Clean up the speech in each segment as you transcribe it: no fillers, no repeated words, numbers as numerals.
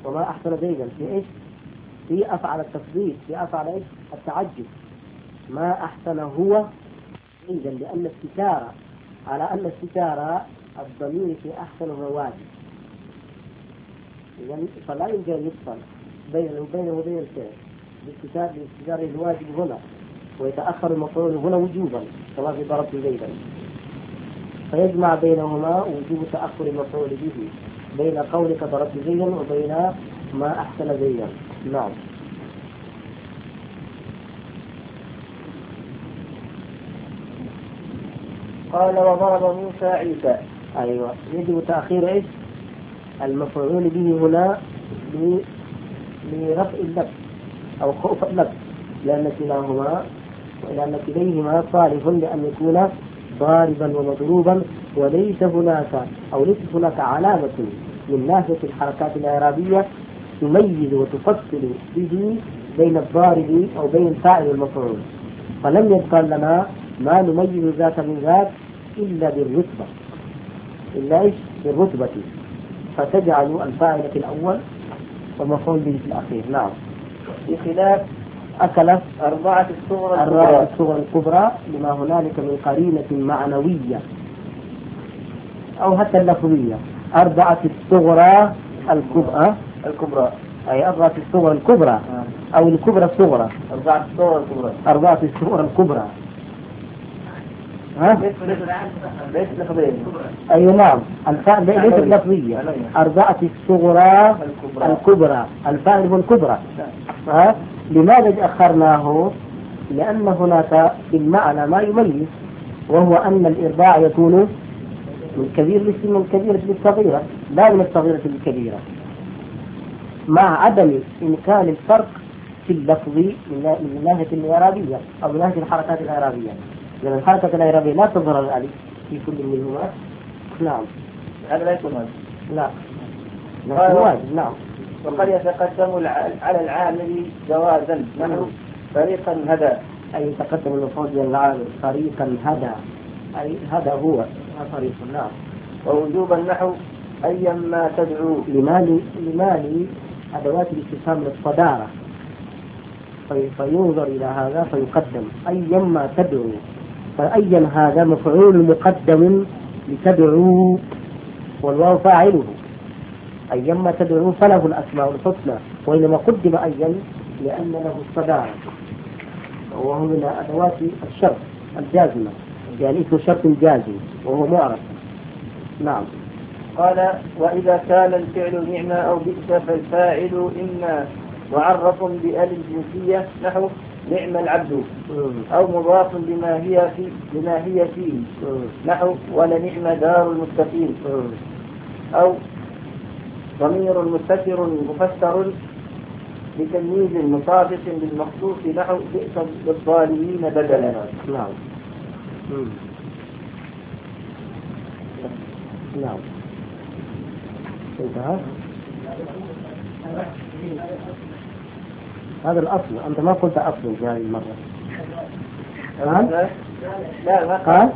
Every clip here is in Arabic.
وما أحسن زيدا في إيش؟ في أفعل التفضيل، في أفعل إيش؟ التعجب. ما أحسن هو زيدا، لأن الستارة على أن الستارة الضمير في أحسن هو واجب، إذن فلا يمكن أن يفصل بينه وبين الفعل باستتار الواجب هنا، ويتأخر المفعول هنا وجوبا كما في ضربت زيدا، فيجمع بينهما وجوب تأخر المفعول به بين قولك ضربت زيدا وبين ما أحسن زيدا. نعم. قال وضرب موسى عيسى. أيوة، يجب تأخير إيش؟ المفعول به هنا لرفع اللبس أو خوف اللبس، لأن كليهما صالح لأن يكون ضاربا ومضروبا، وليس هناك علامة من ناحية الحركات الإعرابية تميز وتفصل به بين الضارب أو بين فاعل المفعول، فلم يبقى لنا ما نميز ذاك من ذاك إلا بالرتبة، فتجعل الفاعل في الأول والمفعول به في الأخير. نعم. بخلاف أكلت 4 الصغر الكبرى لما هنالك من قرينة معنوية أو حتى اللفظية. 4 الصغرى الكبرى أي 4 الصغر الكبرى أو الكبرى الصغرى. 4 الصغر الكبرى. ليس لفظية. أي نعم، الفاعل ليست لفظية. 4 الصغرى الكبرى، الفاعل هو الكبرى. لماذا أخرناه؟ لأن هناك في المعنى ما يميز، وهو أن الإرضاع يكون من الكبيرة للصغيرة لا من الصغيرة للكبيرة، مع عدم إمكان الفرق في اللفظ من ناحية الإعرابية أو من ناحية الحركات الإعرابية، لأن الحركة الإعرابية لا تظهر الألف في كل منهما. نعم. هذا لا يكون واجب. لا واجب. نعم. وقد يتقدم على العامل جوازا نحو فريقا هدى، أي يتقدم المفعول للعامل فريقا هدى، أي هذا هو طريق. نعم. ووجوبا نحو أيما تدعو، لمالي أدوات الاستفهام للصدارة، فينظر إلى هذا فيقدم أيما تدعو، فأيا هذا مفعول مقدم لتدعو والواو فاعله، أيما تدعو فله الأسماء الحسنى، وإنما قدم أيا لأن له الصدارة، وهو من أدوات الشرط الجازمة، يعني اسم شرط جازم وهو معرف. نعم. قال وإذا كان الفعل نعمة أو بئس فالفاعل إما معرف بأل الجنسية نحو نعم العبد، أو مضاف لما هي فيه نحو ولنعم دار المتقين، أو ضمير مستتر مفسر لتمييز مطابق بالمخصوص نحو بئس للظالمين بدلا. نعم. نعم. انتهى. هذا الأصل، أنت ما قلت أصل في هذه المرة. لا ما قال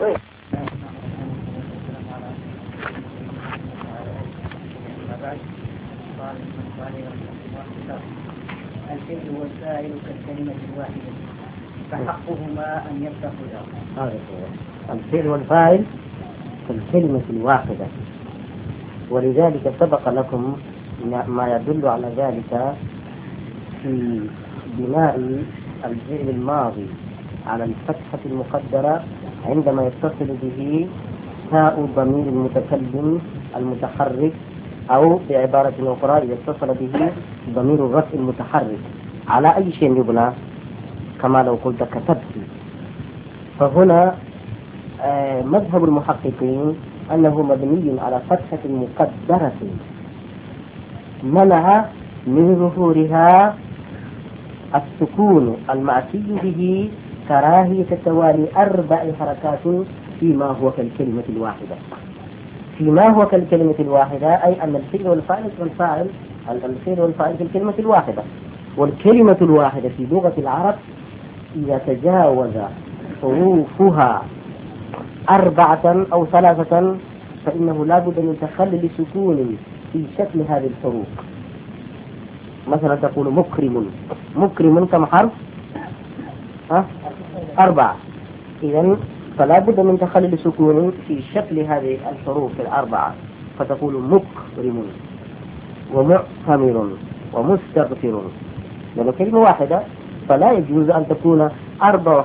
الفعل والفاعل كالكلمة الواحدة فحقهما أن يتخذا. هذا هو الفعل والفاعل كالكلمة الواحدة، ولذلك سبق لكم ما يدل على ذلك في بناء الفعل الماضي على الفتحة المقدرة عندما يتصل به تاء ضمير المتكلم المتحرك، أو بعبارة أخرى إذا اتصل به ضمير الرفع المتحرك، على أي شيء يبنى؟ كما لو قلت كتبت. فهنا مذهب المحققين أنه مبني على فتحة مقدرة منع من ظهورها السكون المعتي به كراهية توالي 4 حركات فيما هو كالكلمة الواحدة. فيما هو كالكلمة الواحدة أي أن الفعل والفاعل في الكلمة الواحدة، والكلمة الواحدة في لغة العرب إذا تجاوز حروفها 4 أو 3 فإنه لا بد من تخلل سكون في شكل هذه الحروف، مثلا تقول مكرم. مكرم كم حرف؟ 4. إذن فلا بد من تخلل سكون في شكل هذه الحروف الأربعة، فتقول مكرم ومعتمر ومستغفر، لأن كلمة واحدة، فلا يجوز أن تكون 4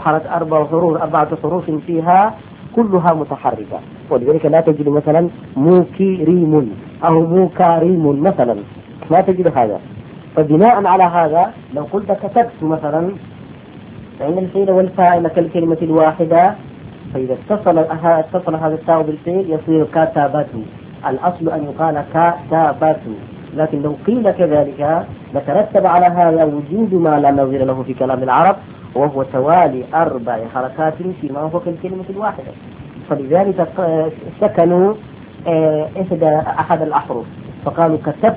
حروف فيها كلها متحركة. ولذلك لا تجد مثلا موكريم أو موكاريم مثلا، ما تجد هذا. فبناء على هذا لو قلت كتبت مثلا، فإن الفعل والفاعل كالكلمة الواحدة، فإذا اتصل هذا التاء بالفعل يصير كتبت. الأصل أن يقال كتبت، لكن لو قيل كذلك لترتب على هذا وجود ما لا نظير له في كلام العرب، وهو توالي 4 حركات فيما هو كالكلمة الواحدة. فلذلك سكنوا أحد الأحرف فقالوا كتبت،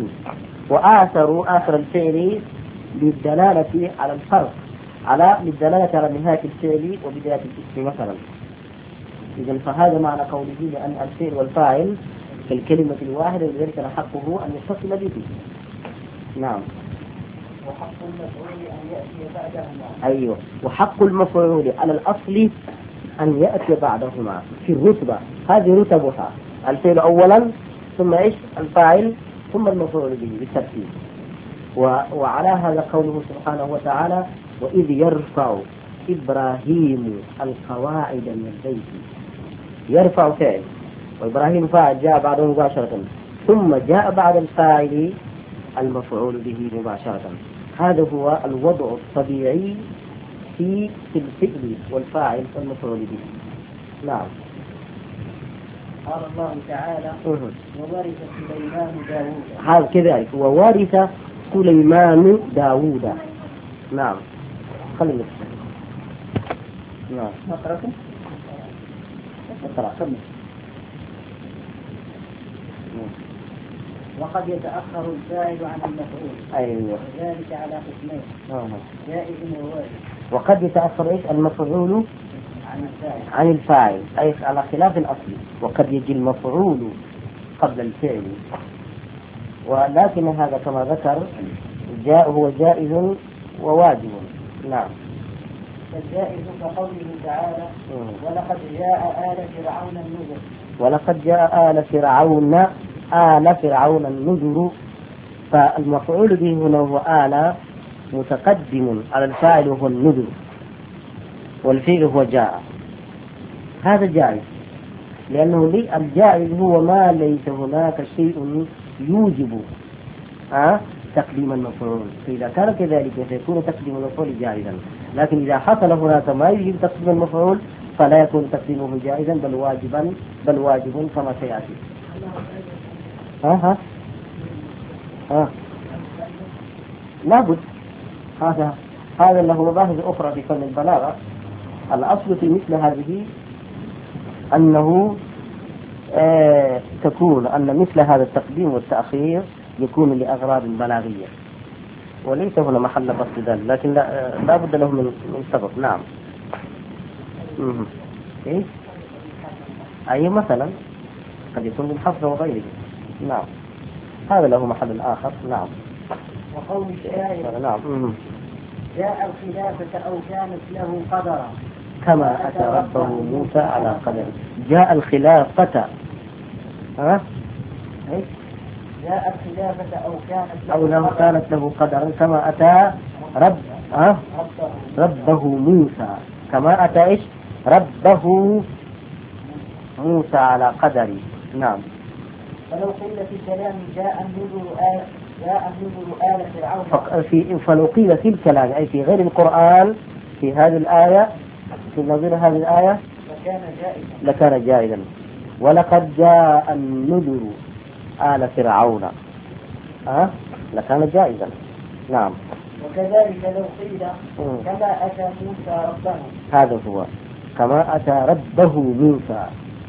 وآثروا آثر الفعل للدلالة على الفرق، للدلالة على نهاية الفعل وبداية الاسم مثلا. إذن فهذا معنى قوله لأن الفعل والفاعل كالكلمة الواحدة، لذلك حقه أن يتصل به. نعم. وحق المفعول أن يأتي بعدهما. أيوه، وحق المفعول على الأصل أن يأتي بعدهما في الرتبة. هذه رتبها: الفعل أولا، ثم الفاعل، ثم المفعول به بالترتيب. وعلى هذا قوله سبحانه وتعالى: وإذ يرفع إبراهيم القواعد من البيت. يرفع فعل، وإبراهيم فاعل جاء بعده مباشرة، ثم جاء بعد الفاعل المفعول به مباشرة. هذا هو الوضع الطبيعي في الفعل والفاعل والمفعول به. نعم. قال الله تعالى: وورث سليمان داوود. هذا كذلك، وورث سليمان داوود. نعم. خلينا نعم. نقرأكم. وقد يتأخر الفاعل عن المفعول. أيوه. وذلك على قسمين: جائز ووارث. وقد يتأخر المفعول عن الفاعل، أي على خلاف الأصل. وقد يجي المفعول قبل الفعل، ولكن هذا كما ذكر هو جائز وواجب. نعم. فالجائز كقوله تعالى: ولقد جاء آل فرعون النذر. ولقد جاء آل فرعون النذر. فالمفعول به هنا هو آل متقدم على الفاعل وهو النذر، والفعل هو جاء. هذا جائز، لأنه الجائز هو ما ليس هناك شيء يوجب تقديم المفعول، فإذا كان كذلك فيكون تقديم المفعول جائزا. لكن إذا حصل هناك ما يجب تقديم المفعول فلا يكون تقديمه جائزا بل واجب كما سيأتي. لابد. هذا له مباحث أخرى في فن البلاغة. الأصل في مثل هذه أنه تكون أن مثل هذا التقديم والتأخير يكون لأغراض بلاغية، وليس هنا محل بسط ذلك، لكن لا بد له من سبب. نعم. إيه؟ أي مثلا قد يكون للحفظ وغيره. نعم. هذا له محل آخر. نعم. وقول الشاعر: نعم. جاء الخلافة أو كانت له قدرا كما أتى ربه موسى على قدر. جاء الخلافة جاء الخلافة أو كانت له قدرا كما أتى ربه موسى، كما أتى ربه موسى على قدر. نعم. فلو قيل في الكلام جاء النذر آل فرعون، فلو قيل في الكلام أي في غير القرآن في هذه الآية، في نظير هذه الآية، لكان جائزا. ولقد جاء النذر آل فرعون لكان جائزا. نعم. وكذلك لو قيل كما أتى موسى ربه، هذا هو كما أتى ربه موسى،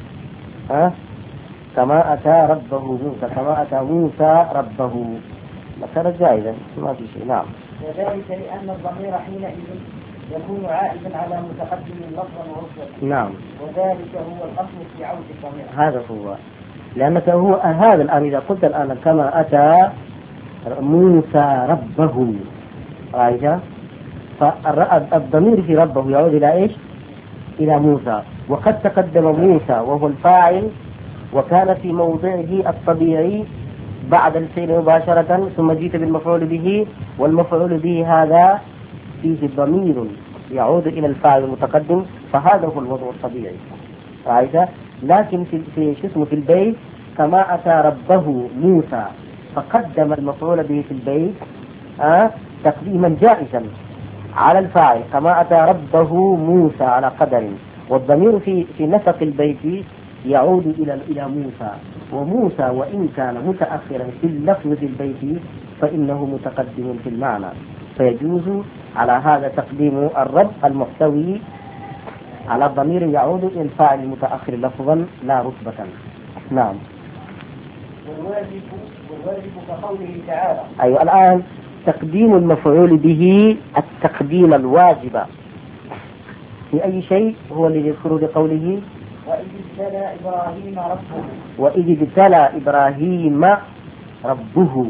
كما أتى ربه موسى، كما أتى موسى ربه، لكان جائزا ما في شيء. نعم. وذلك لأن الضمير حينئذ يكون عائدا على متقدم لفظا ورتبة. نعم. وذلك هو الأصل في عود الضمير. هذا هو، لأنك هو هذا الآن إذا قلت الآن كما أتى موسى ربه، رأيت؟ فالضمير في ربه يعود إلى إيش؟ إلى موسى. وقد تقدم موسى وهو الفاعل وكان في موضعه الطبيعي بعد الفعل مباشرة، ثم جئت بالمفعول به، والمفعول به هذا فيه ضمير يعود إلى الفاعل المتقدم، فهذا هو الوضع الطبيعي، رأيت؟ لكن في البيت كما أتى ربه موسى فقدم المفعول به في البيت تقديما جائزا على الفاعل، كما أتى ربه موسى على قدر، والضمير في نسق البيت يعود إلى موسى، وموسى وإن كان متأخرا في اللفظ في البيت فإنه متقدم في المعنى، فيجوز على هذا تقديم الرب المحتوي على الضمير يعود إلى الفاعل المتأخر لفظا لا رتبة. نعم. والواجب كقوله تعالى. أيوة، الآن تقديم المفعول به التقديم الواجب في أي شيء هو الذي يذكر لقوله وإذ ابتلى إبراهيم ربه. وإذ ابتلى إبراهيم ربه.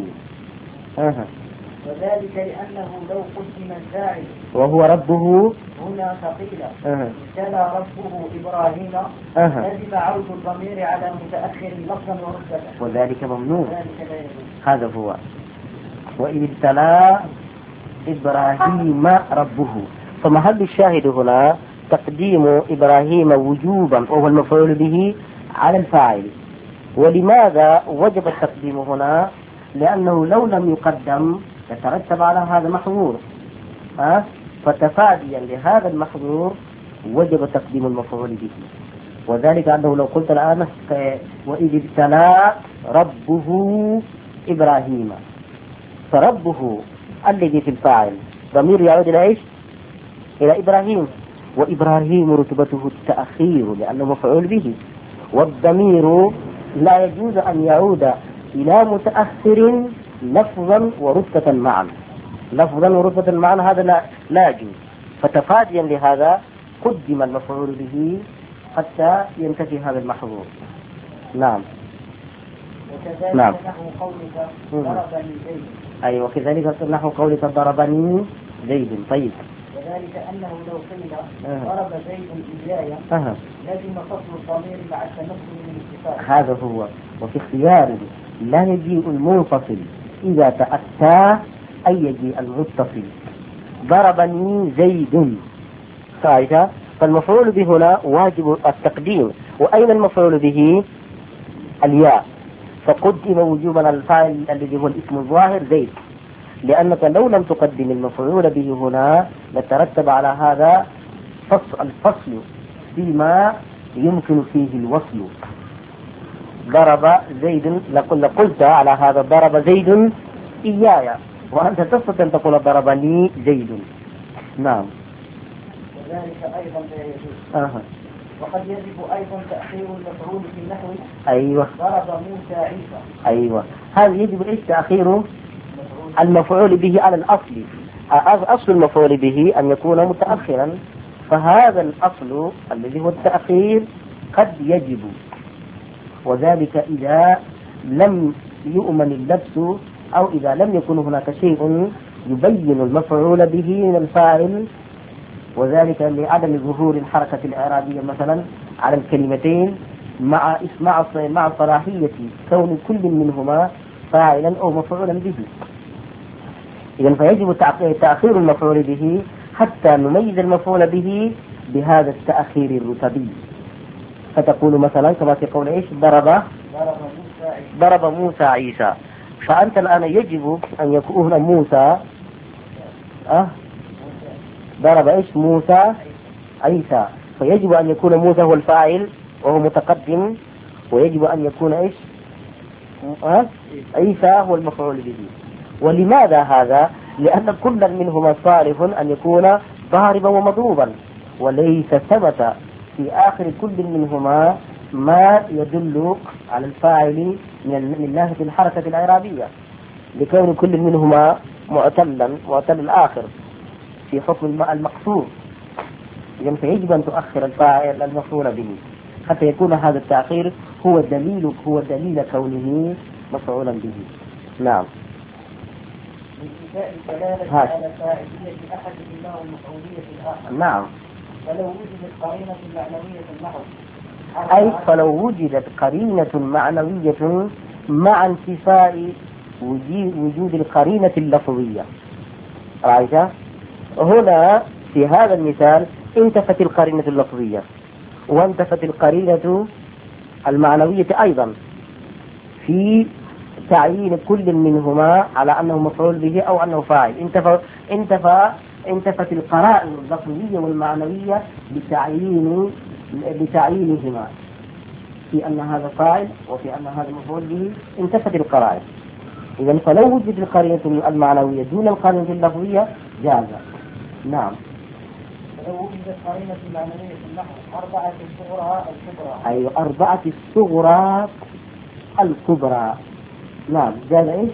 وذلك لأنه لو قدم الفاعل وهو ربه هنا فقيل ابتلى ربه إبراهيم لزم عود الضمير على متأخر لفظا ورتبة، وذلك ممنوع. هذا هو وإذ ابتلى إبراهيم ربه، فمحل الشاهد هنا تقديم إبراهيم وجوبا وهو المفعول به على الفاعل. ولماذا وجب التقديم هنا؟ لأنه لو لم يقدم يترتب على هذا محظور، فتفاديا لهذا المحظور وجب تقديم المفعول به. وذلك أنه لو قلت الآن وإذ ابتلى ربه إبراهيم، فربه الذي في الفاعل ضمير يعود إلى إيش؟ إلى إبراهيم، وإبراهيم رتبته التأخير لأنه مفعول به، والضمير لا يجوز أن يعود إلى متأخر لفظا ورتبة معا، لفظا ورتبة معا هذا لا يجوز، فتفاديا لهذا قدم المفعول به حتى ينتفي هذا المحظور. نعم. وكذلك نعم. نحو قولك ضربني زيد. أيوة، وكذلك نحو قولك ضربني زيد. طيب. وذلك أنه لو قيل ضرب زيد إياي لازم فصل الضمير مع التمكن من الاتصال. هذا هو. وفي اختياره لا يجيء المنفصل إذا تأتى أي يجيء المتصل. ضربني زيد، فالمفعول به هنا واجب التقديم. وأين المفعول به؟ الياء، فقدم وجوبا الفاعل الذي هو الاسم الظاهر زيد، لأنك لو لم تقدم المفعول به هنا لترتب على هذا الفصل فيما يمكن فيه الوصل. ضرب زيد، لقلت على هذا ضرب زيد إياي، وأنت تستطيع أن تقول ضربني زيد. نعم. وذلك أيضا لا يجوز. وقد يجب أيضا تأخير المفعول في النحو. أيوة. ضرب موسى عيسى. أيوة، هذا يجب إيش؟ تأخير المفعول به على الأصل. أصل المفعول به أن يكون متأخرا، فهذا الأصل الذي هو التأخير قد يجب، وذلك إذا لم يؤمن اللبس أو إذا لم يكن هناك شيء يبين المفعول به من الفاعل، وذلك لعدم ظهور الحركة الإعرابية مثلا على الكلمتين مع صلاحية كون كل منهما فاعلا أو مفعولا به. إذن فيجب تأخير المفعول به حتى نميز المفعول به بهذا التأخير الرتبي. فتقول مثلا كما في قول إيش؟ ضرب موسى عيسى، فأنت الآن يجب أن يكون موسى ضرب إيش؟ موسى عيسى، فيجب أن يكون موسى هو الفاعل وهو متقدم، ويجب أن يكون إيش؟ عيسى هو المفعول به. ولماذا هذا؟ لأن كل منهما صالح أن يكون ضاربا ومضروبا، وليس ثبت في آخر كل منهما ما يدل على الفاعل من ناحية الحركة الإعرابية، لكون كل منهما معتل الآخر في حكم المقصور. إذن فيجب أن تؤخر الفاعل المفعول به حتى يكون هذا التأخير هو دليل كونه مفعولا به. نعم. لانتفاء الدلالة على فاعلية أحدهما ومفعولية الآخر. نعم. فلو وجدت قرينة معنوية النحو أي فلو وجدت قرينة معنوية مع انتفاء وجود القرينة اللفظية. رأيت؟ هنا في هذا المثال انتفت القرينة اللفظية وانتفت القرينة المعنوية أيضا في تعيين كل منهما على أنه مفعول به أو أنه فاعل. انتفت القرائن اللفظية والمعنوية بتعيينهما في أن هذا فاعل وفي أن هذا مفعول به. انتفت القرائن. إذا فلو وجدت القرينة المعنوية دون القرينة اللفظية جاز. نعم. لو وجدت قرينة معنوية في النحو أربعة الصغرى الكبرى. أي أربعة الصغرى الكبرى. نعم جاز إيش؟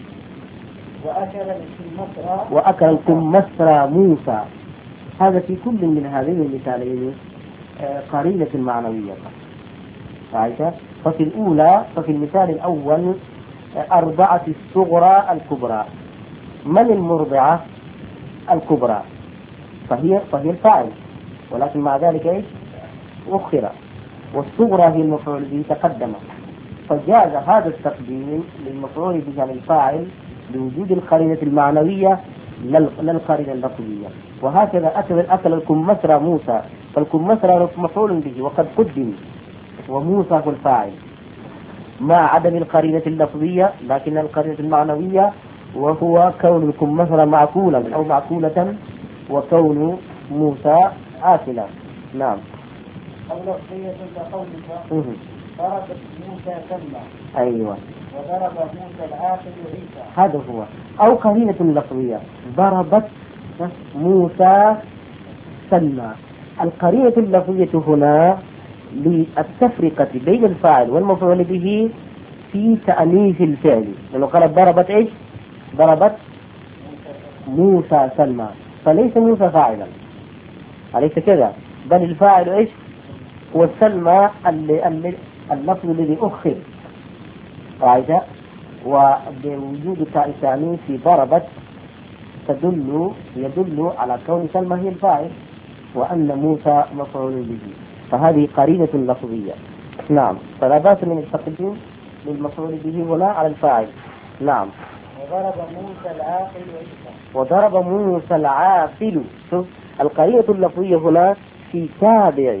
وأكل الكمثرى موسى. هذا في كل من هذين المثالين قرينة معنوية. رأيت؟ ففي المثال الأول أربعة الصغرى الكبرى. من المرضعة الكبرى؟ فهي الفاعل، ولكن مع ذلك ايش؟ أخر، والصغرى هي المفعول به تقدم، فجاز هذا التقديم للمفعول به على الفاعل لوجود القرينة المعنوية لا القرينة اللفظية. وهكذا أكل الكمثرى موسى، فالكمثرى مفعول به وقد قدم وموسى هو الفاعل مع عدم القرينة اللفظية لكن القرينة المعنوية، وهو كون الكمثرى معقولا أو معقولة وكون موسى آكلا. نعم. أو لفظية كقولك ضربت موسى سلمى. أيوة. وضرب موسى العاقل عيسى. هذا هو. أو قرينة لفظية ضربت موسى سلمى. القرينة اللفظية هنا للتفرقة بين الفاعل والمفعول به في تأنيث الفعل، لأنه قال ضربت إيش؟ ضربت موسى سلمى، فليس موسى فاعلا، أليس كذا؟ بل الفاعل إيش؟ هو السلمى اللفظ الذي أخر. قاعدة. وبوجود التأنيث في ضربت يدل على كون سلمى هي الفاعل وأن موسى مفعول به، فهذه قرينة لفظية. نعم. فلا بأس من التقديم للمفعول به هنا على الفاعل. نعم. وضرب موسى العاقل. شوف القرينة اللفظية هنا في تابع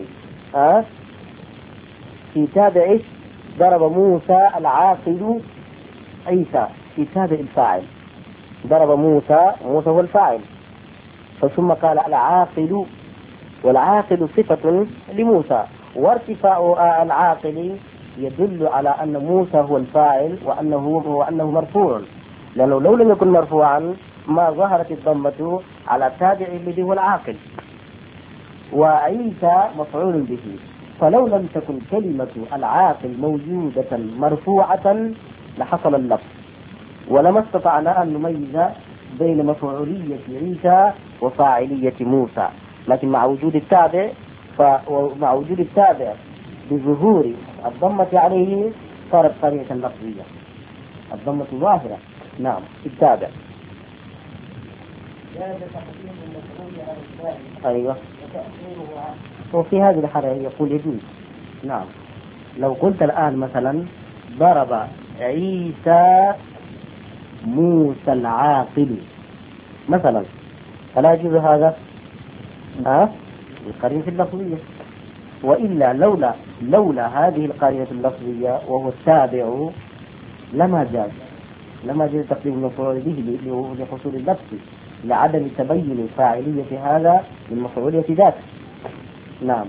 في تابع ضرب موسى العاقل عيسى، في تابع الفاعل. ضرب موسى هو الفاعل، ثم قال العاقل، والعاقل صفة لموسى، وارتفاع العاقل يدل على أن موسى هو الفاعل وأنه مرفوع، لأنه لو لم يكن مرفوعا ما ظهرت الضمة على التابع الذي هو العاقل. وعيسى مفعول به، فلو لم تكن كلمة العاقل موجودة مرفوعة لحصل اللفظ، ولما استطعنا أن نميز بين مفعولية عيسى وفاعلية موسى، لكن مع وجود التابع بظهور الضمة عليه صارت قرينة لفظية، الضمة ظاهرة. نعم. التابع. أيوة. وفي هذه الحالة يقول يجوز. نعم. لو قلت الآن مثلا ضرب عيسى موسى العاقل مثلا، فلا يجوز هذا القرينة اللفظية. وإلا لولا هذه القرينة اللفظية وهو التابع لما جاز تقديم المفعول به لحصول اللفظ لعدم تبين فاعلية هذا من مفعولية ذاته. نعم.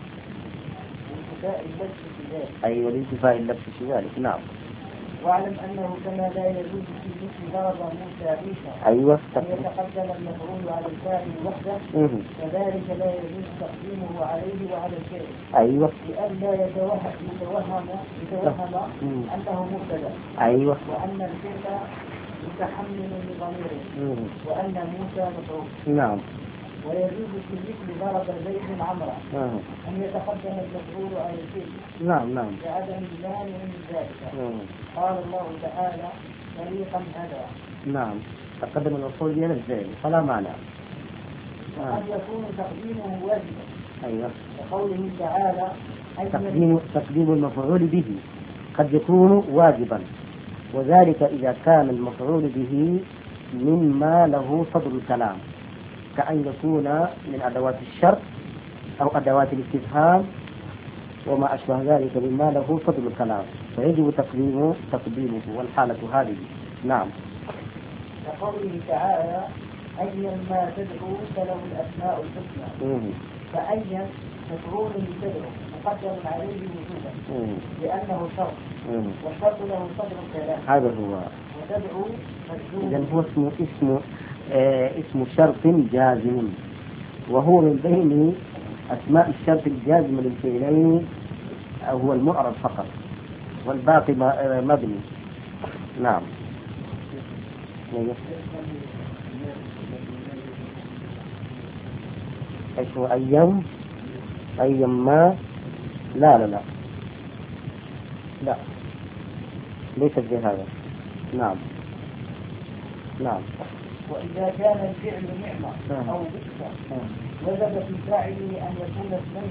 أيوة لانتفاء اللبس في ذلك. نعم. واعلم أنه كما لا يجوز في مثل ضرب موسى عيسى أيوة أن يتقدم المفعول على الفاعل وحده، كذلك لا يجوز تقديمه عليه وعلى الفعل. أيوة. لئلا يتوهم أنه مبتدأ. أيوة. وأن الفعل متحمل لضميره وأن موسى مفعول. نعم. ويجوز في مثل ضرب زيد عمرا أن يتقدم المفعول على الفعل. نعم. لعدم المانع من ذلك. قال الله تعالى فريقا هدى. نعم. تقدم الوصول إلى الفعل فلا معنى. قد يكون تقديمه واجبا. أيوة. لقوله تعالى تقديم المفعول به قد يكون واجبا، وذلك إذا كان المفعول به مما له صدر الكلام، كأن يكون من أدوات الشرط أو أدوات الاستفهام وما أشبه ذلك مما له صدر الكلام، فيجب تقديمه والحالة هذه. نعم. لقوله تعالى أيا ما تدعو فله الأسماء الحسنى. فأيا مفعول تدعو مقدم عليه وجوبا لأنه شرط، والشرط له صدر الكلام. هذا هو. وتدعو إذن هو اسم شرط جازم، وهو من بين أسماء الشرط الجازم للفعلين هو المعرب فقط، والباقي مبني. نعم. ايش هو أيام ما؟ لا ليست بهذا. نعم. وإذا كان الفعل نعمة أو بئس وجب في فاعله أن يكون اسمين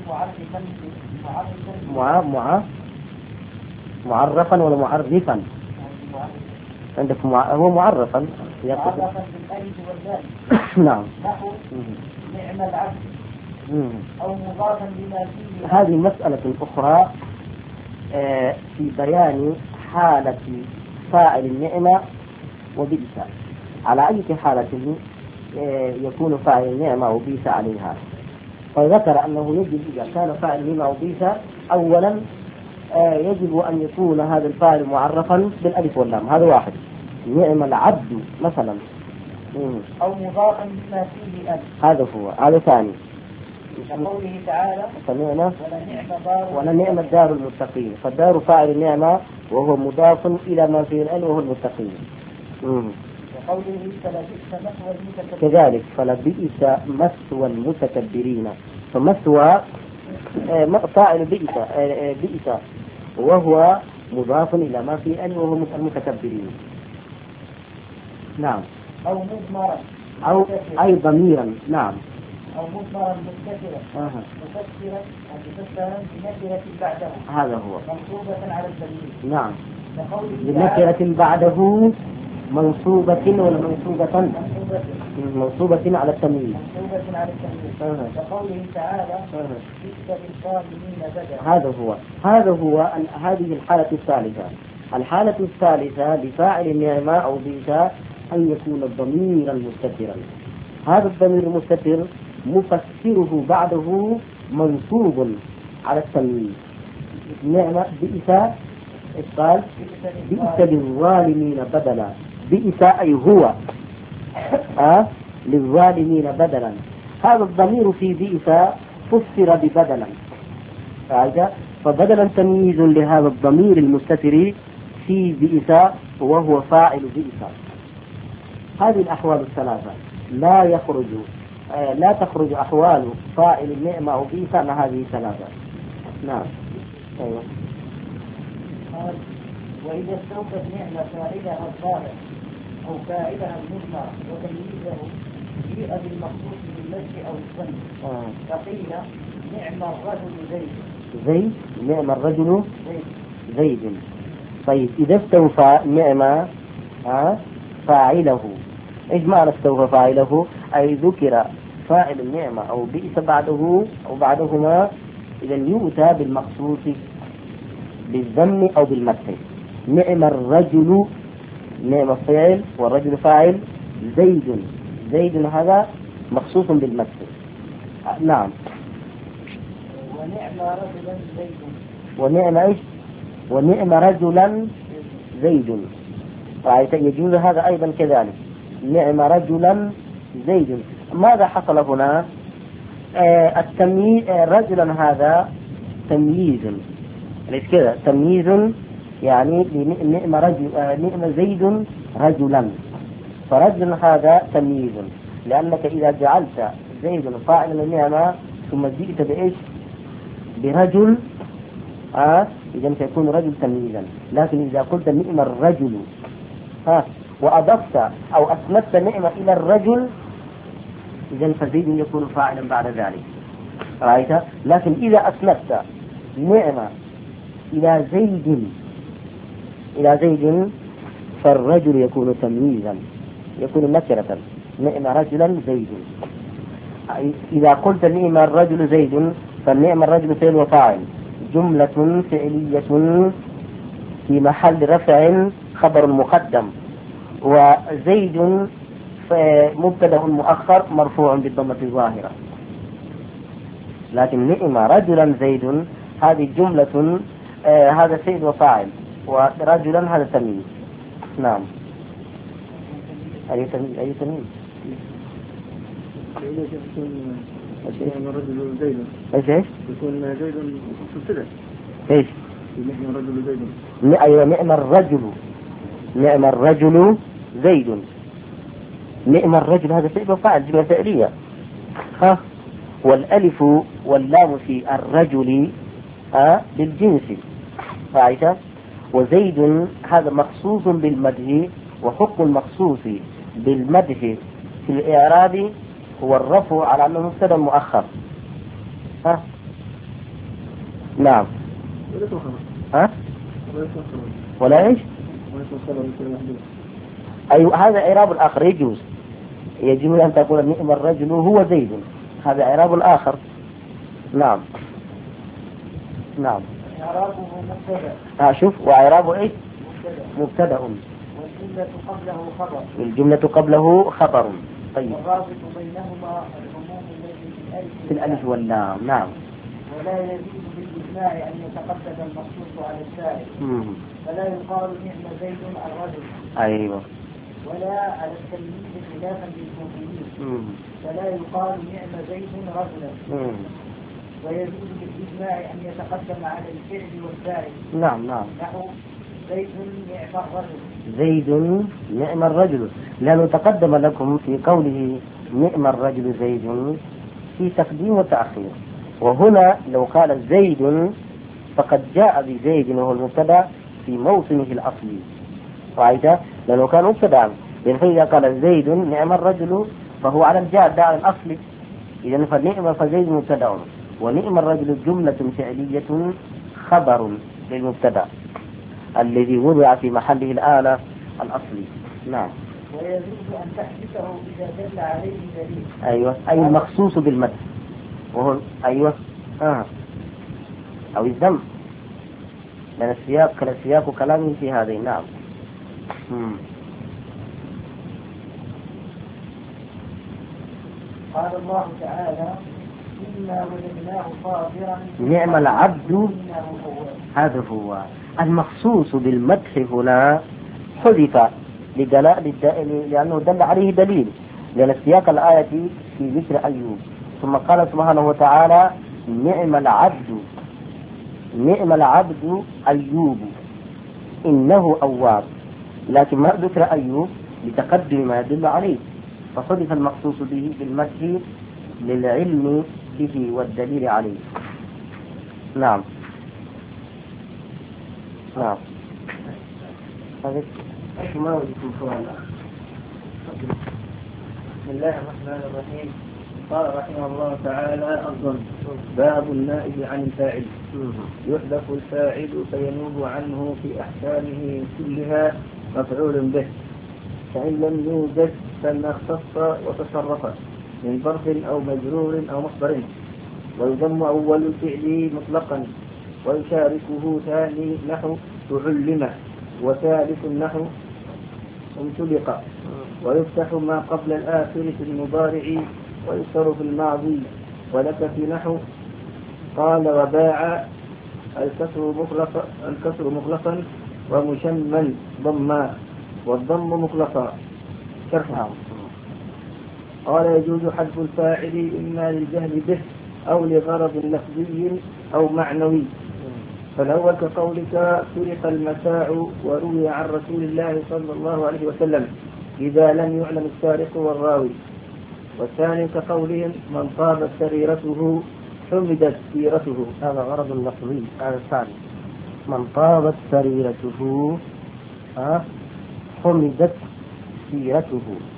معرفا ولا معرفا؟ عندك هو معرفا بالألف واللام. نعم. نحو نعم العبد أو مضافا لما فيه. هذه مسألة أخرى في بيان حالة فاعل النعمة وبئس، على أي حالة يكون فاعل النعمة وبئس عليها. فذكر أنه يجب إذا كان فاعل النعمة وبئس أولا يجب أن يكون هذا الفاعل معرفا بالألف واللام، هذا واحد. نعم العبد مثلا، أو مضافا لما فيه ألف، هذا هو. هذا ثاني. كقوله تعالى ولنعم الدار المتقين، فالدار فاعل النعمة وهو مضاف إلى ما فيه الألف وهو المتقين. وقوله فلبئس مثوى المتكبرين، كذلك فلبئس مثوى المتكبرين، فمثوى فاعل بئس وهو مضاف إلى ما فيه الألف وهو المتكبرين. نعم. أو مضمرا أو أي ضميرا. نعم. أو مضمرا مستترا مفسرا بنكرة بعده، هذا هو. منصوبة على التمييز. نعم. بنكرة بعده منصوبة ولا منصوبة على التمييز. كقوله تعالى بئس للظالمين بدلا. هذا هو هذه الحالة الثالثة. الحالة الثالثة لفاعل النعمة أو بئس أن يكون ضميرا مستترا. هذا الضمير المستتر مفسره بعده منصوب على التمييز. نعمة بئس قال بئس للظالمين بدلا، بئس أي هو للظالمين بدلا. هذا الضمير في بئس فسر ببدلا، فبدلا تمييز لهذا الضمير المستتر في بئس وهو فاعل بئس. هذه الأحوال الثلاثة لا تخرج أحوال فاعل النعمة أو بئس عن هذه الثلاثة. نعم. أيوة. وإذا استوفت نعمة فاعلها الظاهر أو فاعلها المضمر وتمييزه جيء بالمخصوص بالمجد أو الظن، فقيل نعم الرجل زيد. نعم الرجل زيد. طيب إذا استوفى نعمة فاعله، إيش معنى استوفى فاعله؟ أي ذكر فاعل النعمة أو بئس بعده أو بعدهما، إذا يؤتى بالمخصوص بالذم أو بالمدح. نعم الرجل، نعم الفاعل والرجل فاعل، زيد هذا مخصوص بالمدح. نعم. ونعم رجلا زيد. ونعم ايش؟ ونعم رجلا زيد. يجوز هذا أيضا كذلك. نعم رجلا زيد. ماذا حصل هنا؟ التمييز رجلا هذا تمييز، ليس كذا تمييز، يعني نعم رجل نعم زيد رجلا، فرجل هذا تمييز، لأنك إذا جعلت زيد فاعل النعمة ثم جئت بإيش؟ برجل إذا سيكون رجل تمييزا. لكن إذا قلت نعم الرجل وأضفت أو أسندت نعمة إلى الرجل إذن فزيد يكون فاعلا بعد ذلك، رأيت؟ لكن إذا أسندت نعمة إلى زيد فالرجل يكون تمييزا، يكون نكرة، نعم رجلا زيد. إذا قلت نعم الرجل زيد فالنعم الرجل فعل وفاعل، جملة فعلية في محل رفع خبر مقدم، وزيد مبتدأ مؤخر مرفوع بالضمة الظاهرة. لكن نعم رجلا زيد هذه جملة، هذا فعل وفاعل، ورجلا هذا تمييز. نعم. أي تمييز؟ يكون الرجل زيد. ايش؟ يكون زيد مبتدأ. ايش؟ نعم الرجل زيد. أيوة نعم الرجل زيد. نعم الرجل هذا فعل وفاعل، جملة فعلية. والألف واللام في الرجل بالجنس، رأيت؟ وزيد هذا مخصوص بالمدح، وحق المخصوص بالمدح في الإعراب هو الرفع على أنه مبتدأ مؤخر. نعم. ولا ايش؟ أيوة هذا إعراب الآخر يجوز أن تقول نعم الرجل هو زيد، هذا إعراب الآخر. نعم. إعرابه مبتدأ. شوف، وإعرابه ايش؟ مبتدأ. والجملة قبله خبر. طيب. والرابط بينهما العموم الذي في الألف واللام. نعم. ولا يزيد بالإجماع أن يتقدم المخصوص على الفاعل، فلا يقال نعم زيد الرجل. أيوة. ولا على التلميذ خلافا للكوفيين، فلا يقال نعم زيد رجلا. ويزيد بالإجماع أن يتقدم على الفعل والفاعل. نعم. نحو زيد نعم الرجل. زيد نعم الرجل، لأنه تقدم لكم في قوله نعم الرجل زيد في تقديم وتأخير. وهنا لو قال زيد فقد جاء بزيد وهو المبتدا في موطنه الأصلي، رأيت؟ لأنه كان مبتدا، فإذا قال زيد نعم الرجل فهو على الجادة على الأصل. إذن فالنعم فزيد مبتدا، ونعم الرجل جملة فعلية خبر للمبتدا الذي وضع في محله الآلة الأصلي. نعم. ويجوز أن تحدثه إذا دل عليه دليل. أيوة، أي المخصوص بالمدح، وهو أيوة أو الذم، لأن السياق كلامه في هذه. نعم. قال الله تعالى إنا وجدناه صابرا نعم العبد. هذا هو المخصوص بالمدح هنا، حذف لأنه دل عليه دليل، لأن سياق الآية في ذكر أيوب، ثم قال سبحانه وتعالى نعم العبد أيوب إنه أواب، لكن ما ذكر أيوب لتقدم ما يدل عليه، فحذف المخصوص به بالمدح للعلم به والدليل عليه. نعم. ما وجدكم سؤال؟ بسم الله الرحمن الرحيم. قال رحمه الله تعالى: أصل باب النائب عن الفاعل. يحذف الفاعل فينوب عنه في أحكامه كلها مفعول به، فإن لم يوجد فإن اختص وتصرف من ظرف أو مجرور أو مصدر، ويضم أول الفعل مطلقا، ويشاركه ثاني نحو تعلم، وثالث نحو انطلق، ويفتح ما قبل الآخر في المضارع، ويكسر في الماضي، ولك في نحو قال وباع، الكسر مخلصا ومشمل ضما، والضم مخلصا شرحا. قال يجوز حذف الفاعل إما للجهل به أو لغرض لفظي أو معنوي. فالأول كقولك سرق المتاع وروي عن رسول الله صلى الله عليه وسلم إذا لم يعلم السارق والراوي. والثاني كقولهم من طابت سريرته حمدت سيرته، هذا غرض لفظي. هذا الثاني من طابت سريرته حمدت سيرته،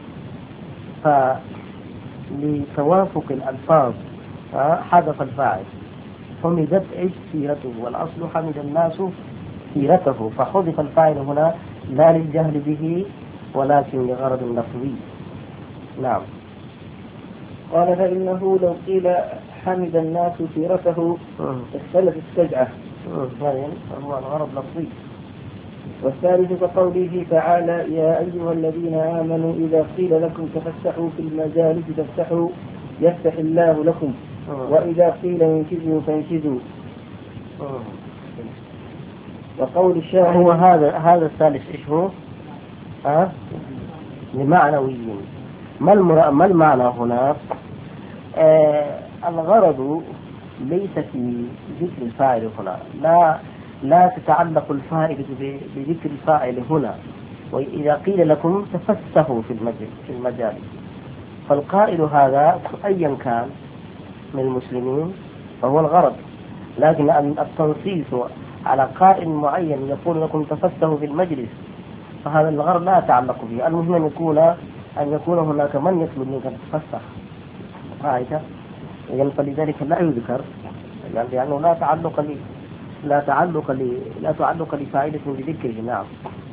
فلتوافق الألفاظ حذف الفاعل، حمدت إيش سيرته، والأصل حمد الناس سيرته، فحذف الفاعل هنا لا للجهل به ولكن لغرض لفظي. نعم. قال فإنه لو قيل حمد الناس سيرته اختلف السجعة، هو الغرض لفظي. والثالث كقوله تعالى يا أيها الذين آمنوا إذا قيل لكم تفسحوا في المجالس تفسحوا يفتح الله لكم، وإذا قيل انشزوا فانشزوا. وقول الشاعر هو هذا الثالث إيش هو؟ لمعنوي. ما المعنى هنا؟ الغرض ليس في ذكر الفاعل هنا، لا تتعلق الفائدة بذكر الفاعل هنا. وإذا قيل لكم تفسحوا في المجال، فالقائل هذا أيا كان من المسلمين فهو الغرض، لكن التنصيص على قائل معين يقول لكم تفسحوا في المجلس فهذا الغرض لا يتعلق به. المهم أن يكون هناك من يطلب منك أن تتفسح، إذن فلذلك لا يذكر، لأنه لا تعلق لفائدة بذكره. نعم.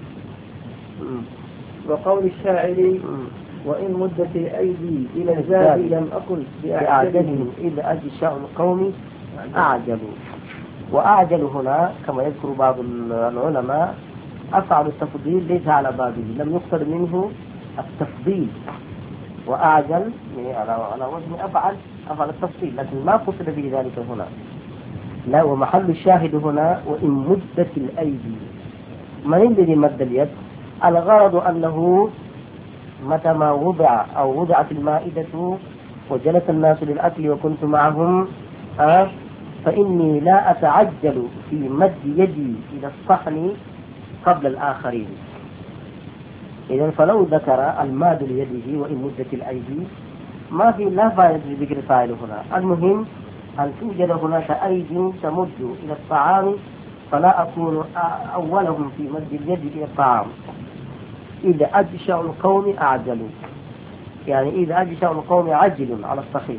وقول الشاعر وإن مدت الأيدي إلى الزاد لم أكن بأعجلهم إذا أجشاء القوم أعجلوا. وأعجل هنا كما يذكر بعض العلماء أفعل التفضيل ليس على بابه، لم يقصد منه التفضيل، وأعجل على وزن أفعل التفضيل، لكن ما قصد به ذلك هنا. لا، ومحل الشاهد هنا وإن مدت الأيدي. من الذي مد اليد؟ الغرض أنه متى ما وضعت المائدة وجلس الناس للأكل وكنت معهم فإني لا أتعجل في مد يدي إلى الصحن قبل الآخرين. إذن فلو ذكر الماد ليده وإن مدت الأيدي لا فائدة لذكر الفاعل هنا. المهم أن توجد هناك أيدي تمد إلى الطعام فلا أكون أولهم في مد اليد إلى الطعام. إذا أجشأ القوم أعجلوا، يعني إذا أجشأ القوم عجل على الصحيح،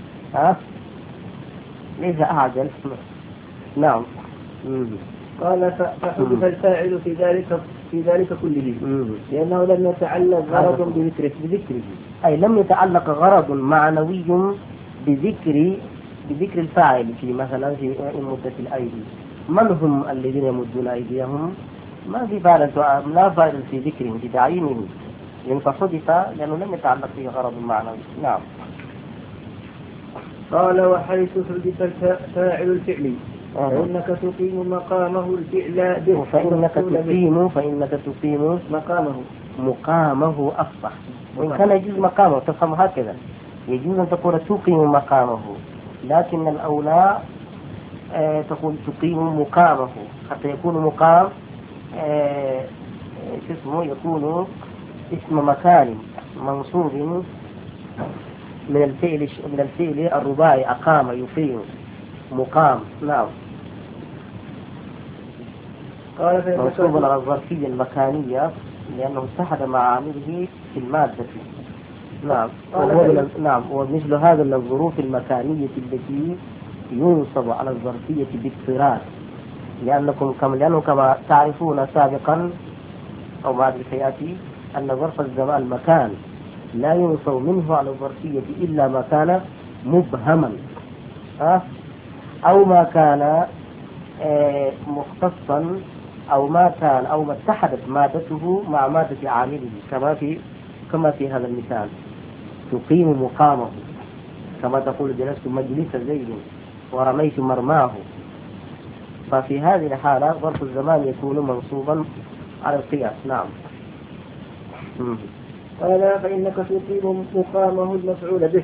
ليس أعجل. نعم. قال فحدث الفاعل في ذلك كله لأنه لم يتعلق غرض بذكره، أي لم يتعلق غرض معنوي بذكر الفاعل في مثلا في مدة الأيدي. من هم الذين يمدون أيديهم؟ ما في فائدة، لا فائدة في ذكرهم في تعيينه، لأن فحدث لأنه لم يتعلق فيه غرض معنوي. نعم. قال وحيث حدث فاعل الفعل فإنك تقيم مقامه الفعل به، فإنك تقيم مقامه أفصح. وإن كان يجوز مقامه تفهم هكذا، يجوز أن تقول تقيم مقامه، لكن الأولى تقول تقيم مقامه حتى يكون مقام يكون اسم مكان منصوب من الفعل الرباعي أقام يقيم مقام. نعم. قال منصوب على الظرفية المكانية لأنه اتحد مع عامله في المادة. نعم. ومثل هذا من الظروف المكانية التي ينصب على الظرفية باضطراد، لأنه كما تعرفون سابقا أو بعد سيأتي أن ظرف الزمان مكان لا ينصب منه على الظرفية إلا ما كان مبهما أو ما كان مختصا أو ما اتحدت مادته مع مادة عامله، كما في هذا المثال تقيم مقامه، كما تقول جلست مجلس زيد ورميت مرماه. ففي هذه الحالة ظرف الزمان يكون منصوبا على القياس. نعم. قال فإنك تقيم مقامه المفعول به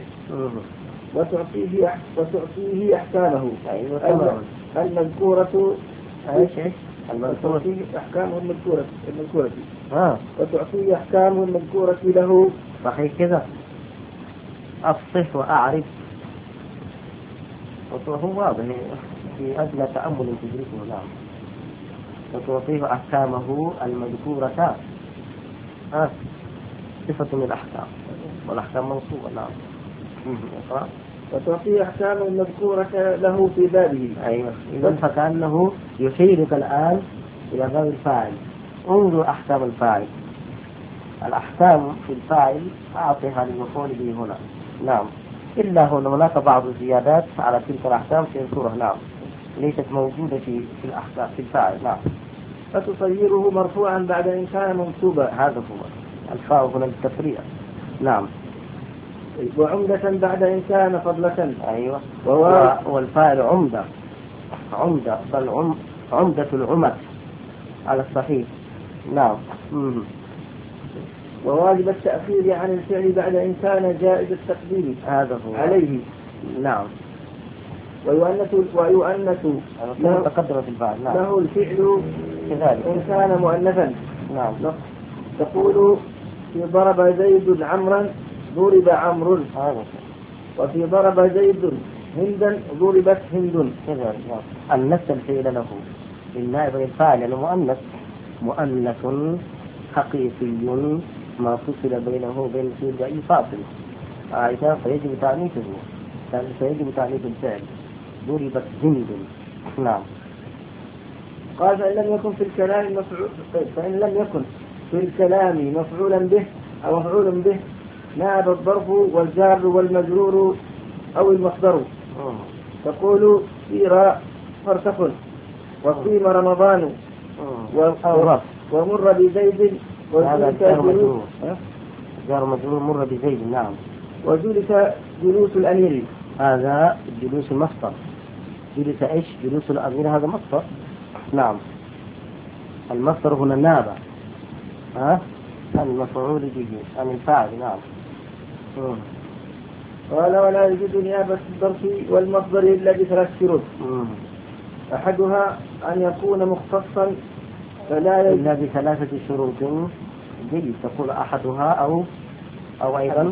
وتعطيه أحكامه المذكورة وتعطيه أحكامه المذكورة وتعطيه أحكامه المذكورة له. صحيح كذا، أفصح وأعرف، وهو واضح في أدنى تأمل تدركه. نعم. وتعطيه أحكامه المذكورة صفة من الأحكام، والأحكام منصوبة. نعم. اقرأ. وتعطيه أحكام مذكورة له في بابه. أيوة. إذا فكأنه يشيرك الآن إلى باب الفاعل. انظر أحكام الفاعل. الأحكام في الفاعل أعطيها للمفعول به هنا. نعم. إلا هناك بعض الزيادات على تلك الأحكام سيذكرها. نعم. ليست موجودة في الأحكام في الفاعل. نعم. فتصيره مرفوعا بعد إن كان منصوبا. هذا هو الفاء هنا للتفريع. نعم. وعمدة بعد إن كان فضلة. أيوة. والفاعل عمدة. بل عمدة العمد على الصحيح. نعم. وواجب التأخير عن الفعل بعد إن كان جائز التقديم هذا هو عليه. نعم. ويؤنث تقدم في الفعل. نعم. له الفعل كذلك إن كان مؤنثا. نعم. تقول في ضرب زيد عمرا ضرب عمرو. وفي ضرب زيد هندا ضربت هند. كذلك. النفس الفعل له النائب الفاعل لأنه مؤنث حقيقي ما فصل بينه وبين أي فاصل. إذا فيجب تعنيفه، فيجب تعنيف الفعل. ضربت هند. نعم. قال فإن لم يكن في الكلام مفعولا به أو مفعول به ناب الظرف والجار والمجرور أو المصدر. تقول سير فارتقل وقيم رمضان ومر بزيد جار مجرور مر بزيد. نعم. وجلس جلوس الأمير. هذا جلوس المصدر. جلس إيش؟ جلوس الأمير هذا مصدر. نعم. المصدر هنا نابة. المفعول به عن الفاعل. نعم. قال ولا يوجد نيابة الظرف والمصدر إلا بثلاث شروط. أحدها أن يكون مختصا فلا إلا بثلاثة شروط. جيد. تقول أحدها أو أيضا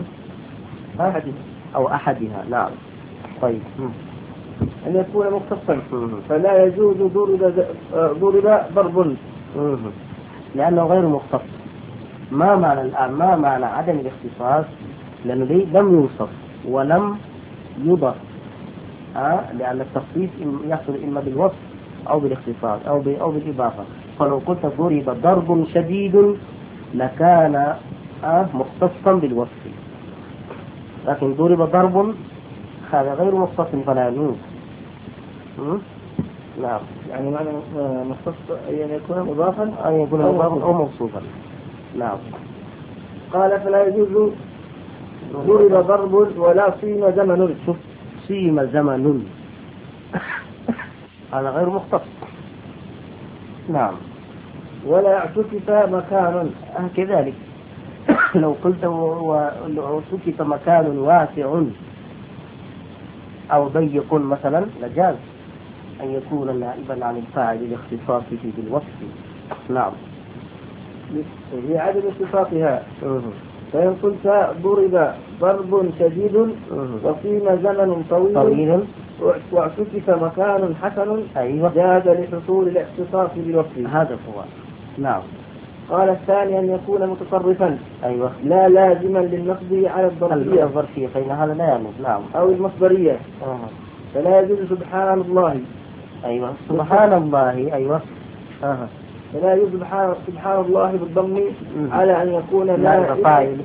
أحدها. نعم. طيب. أن يكون مختصا فلا يجوز ضرب ضرب لأنه غير مختص. ما معنى عدم الاختصاص؟ لأنه لم يوصف ولم يضف. لأن التخصيص يحصل إما بالوصف أو بالاختصاص أو بالإضافة. فلو قلت ضرب ضرب شديد لكان مختصا بالوصف، لكن ضرب ضرب هذا غير مختص فلا يجوز. نعم. يعني معنى مختص أن يكون مضافا أو موصوفا. نعم. قال فلا يجوز ضرب ضرب ولا صيم زمن. شوف، صيم زمن هذا غير مختص. نعم. ولا اعتكف مكان. كذلك لو قلت واعتكف مكان واسع أو ضيق مثلا لجاز أن يكون نائبا عن الفاعل لاختصاصه بالوصف. نعم. لعدم اختصاصها. فإن قلت ضرب ضرب شديد وصيم زمن طويل واعتكف مكان حسن. أيوة. جاز لحصول الاختصاص بالوصف. هذا هو. نعم. قال الثاني أن يكون متصرفا. أيوة. لا لازما للنصب على الظرفية فإن هذا لا يعنى. نعم. أو المصدرية. فلا يجوز سبحان الله. أيوة. سبحان الله. أيوة. فلا يجوز سبحان الله بالضم على أن يكون مناب فاعل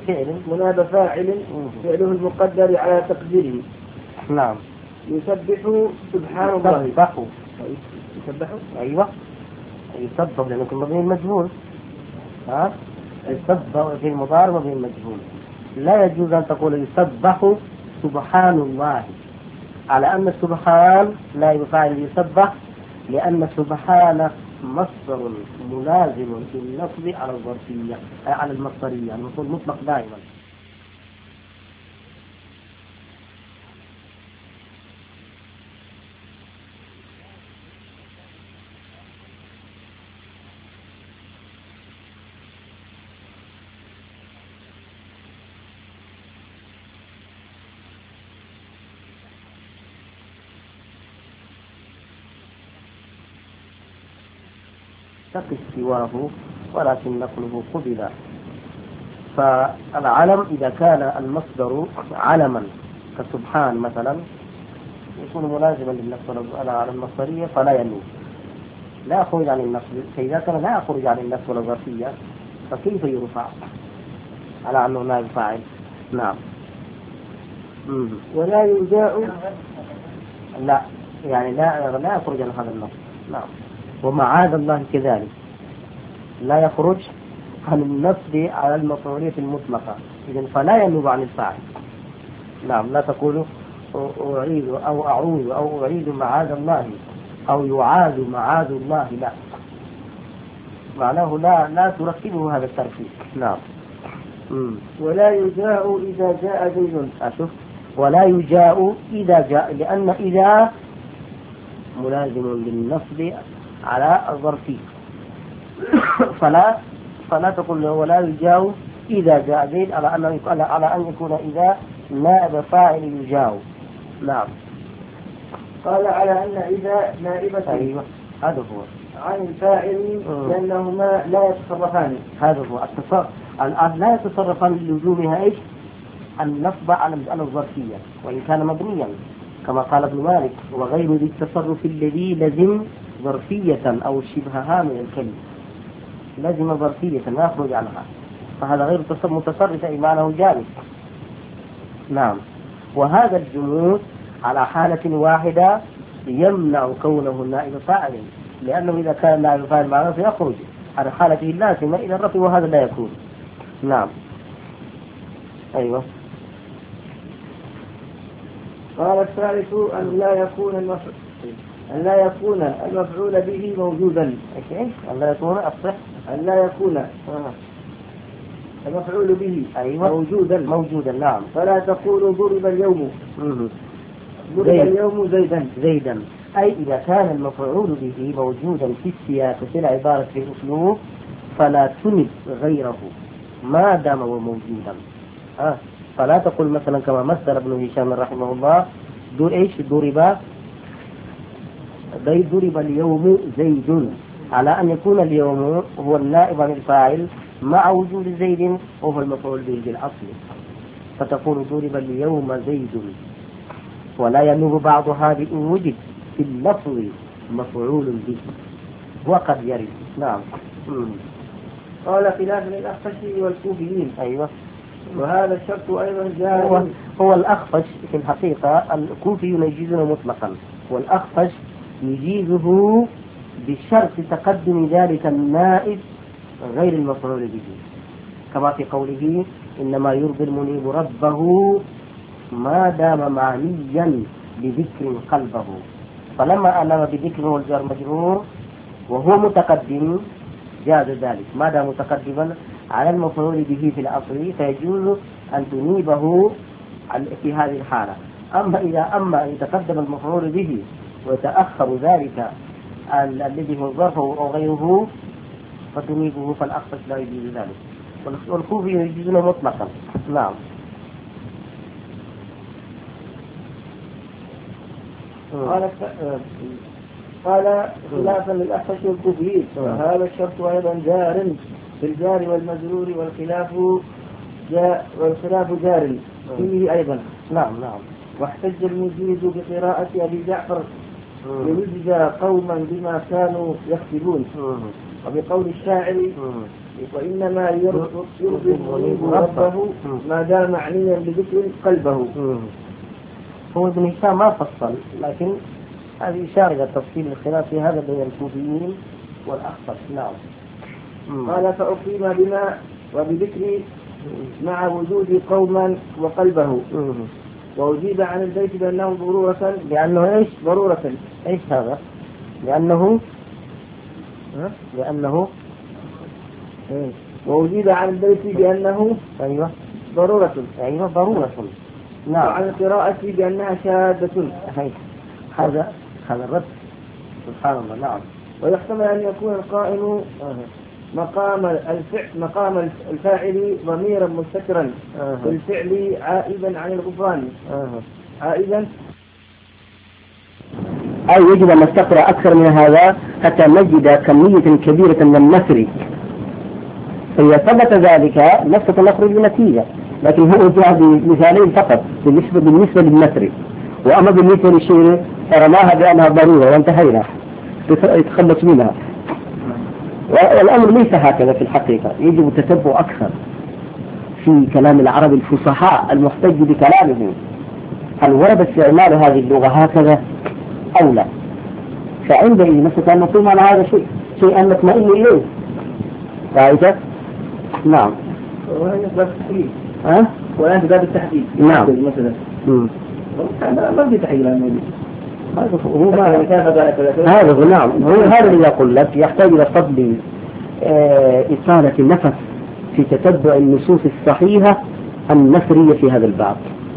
فعله المقدر على تقديره. نعم. يسبح سبحان الله. يسبح. أيوة. يسبح لأنه مبني المجهول. يسبح في المضارع مبني المجهول. لا يجوز أن تقول يسبح سبحان الله على أن السبحان لا يفعل يسبح، لأن سبحان مصدر ملازم في النصب على الظرفية على المصدرية المفروض مطلق دائما. تقف سواه ولكن نقله قبل. فالعلم إذا كان المصدر علما كسبحان مثلا يكون ملازما للنفس على المصدرية فلا ينوب، لا يخرج عن النفس. فإذا كان لا يخرج عن النفس ولا الظرفية فكيف يرفع على أنه نائب فاعل؟ نعم. ولا يجاء، لا يعني لا يخرج عن هذا النص. نعم. ومعاذ الله كذلك لا يخرج عن النصب على المفعولية المطلقة، إذن فلا ينوب عن الفاعل. نعم. لا تقول أعيد أو أعوذ أو أعيد معاذ الله أو يعاد معاذ الله، لا، معناه لا تركبه هذا التركيب. نعم. ولا يجاء إذا جاء زيد. أشوف، ولا يجاء إذا جاء، لأن إذا ملازم للنصب على الظرفية، فلا تقول له ولا يجاء إذا جاء زيد على أن يكون إذا نائب فاعل يجاء. نعم. قال على أن إذا نائبة. أيوة هذا هو عن الفاعل لأنهما لا يتصرفان. هذا هو التصرف. الآن لا يتصرفان لزومها إيش؟ النصب على الظرفية وإن كان مبنيا كما قال ابن مالك: وغير ذي التصرف الذي لزم ظرفية أو شبهها من الكلمة. لزم ظرفية لا يخرج عنها، فهذا غير متصرف أي معناه جامد. نعم. وهذا الجمود على حالة واحدة يمنع كونه النائب فاعل، لأنه إذا كان النائب فاعل معناه سيخرج على حالته اللازمة إلى الرفع، وهذا لا يكون. نعم. أيوة. قال الثالث أن لا يكون المفعول به موجودا. أن لا يكون الصح أن لا يكون المفعول به أيوة. موجودا. نعم. فلا تقول ضرب اليوم. ضرب اليوم زيدا، أي إذا كان المفعول به موجودا في السياق في العبارة في الأسلوب فلا تنب غيره ما دام موجودا. فلا تقول مثلا كما مثل ابن هشام رحمه الله: ضرب اليوم زيد، على أن يكون اليوم هو النائب عن الفاعل مع وجود زيد وهو المفعول به بالأصل، فتقول ضرب اليوم زيد، ولا ينوب بعض هذه إن وجد في اللفظ مفعول به وقد يرد. نعم. قال خلاف للأخفش والكوفيين. أيوة. وهذا الشرط أيضا جاء. هو الأخفش في الحقيقة الكوفيون يجيزونه مطلقا، والأخفش يجيزه بشرط تقدم ذلك النائب غير المفعول به، كما في قوله: إنما يرضي المنيب ربه ما دام معنيا بذكر قلبه. فلما أنام بذكر والجار مجرور وهو متقدم جاز ذلك ما دام متقدما على المفعول به في الأصل، فيجوز أن تنيبه في هذه الحالة. أما إذا تقدم المفعول به ويتأخر ذلك الذي هو الظرف أو غيره فتنيبه، فالأخفش لا يجوز ذلك، والكوفي يجوزونه مطلقا. نعم. قال خلافا للأخفش والكوفيين. وهذا الشرط أيضا جار في الجار والمجرور، والخلاف جار فيه أيضا. نعم. واحتج المجيد بقراءة أبي جعفر: ليجزى قوما بما كانوا يكسبون، وبقول الشاعر: وإنما يرضي المنيب ربه ما دام معنيا بذكر قلبه. هو ابن هشام ما فصل، لكن هذه إشارة إلى تفصيل الخلاف في هذا بين الكوفيين والأخفش. نعم. قال: فأقيم بما وبذكر مع وجود قوما وقلبه. وأجيب عن البيت بأنه ضرورة. لأنه إيش؟ ضرورة. إيش هذا؟ لأنه وأجيب عن البيت بأنه أيوة ضرورة. نعم. وعن القراءة بأنها شهادة. هذا الرد. سبحان الله. نعم. ويحتمل أن يكون القائم مقام الفاعل ضميرا مستترا في الفعل عائدا عن الغفران. عائدا أي يجب أن نستقرأ أكثر من هذا حتى نجد كمية كبيرة من النثر فإذا ثبت ذلك نستطيع نخرج بنتيجة، لكن هو جاء بمثالين فقط بالنسبة للنثر، وأما بالنسبة للشعر فرماها بأنها ضرورة وانتهينا يتخلص منها. والأمر ليس هكذا في الحقيقة، يجب التتبع أكثر في كلام العرب الفصحاء المحتج بكلامهم، هل ورد استعمال هذه اللغة هكذا أو لا؟ فعندئذ نستطيع أن نقول على هذا شيئا نطمئن إليه. رأيت؟ نعم. وهذا باب التحديد. وأنت باب التحديد. نعم. مثلا. ما في تحديد لأنه هذا هو هذا نعم، هو هذا اللي يقول لك يحتاج إلى فضل إطالة النفس في تتبع النصوص الصحيحة النثرية في هذا الباب.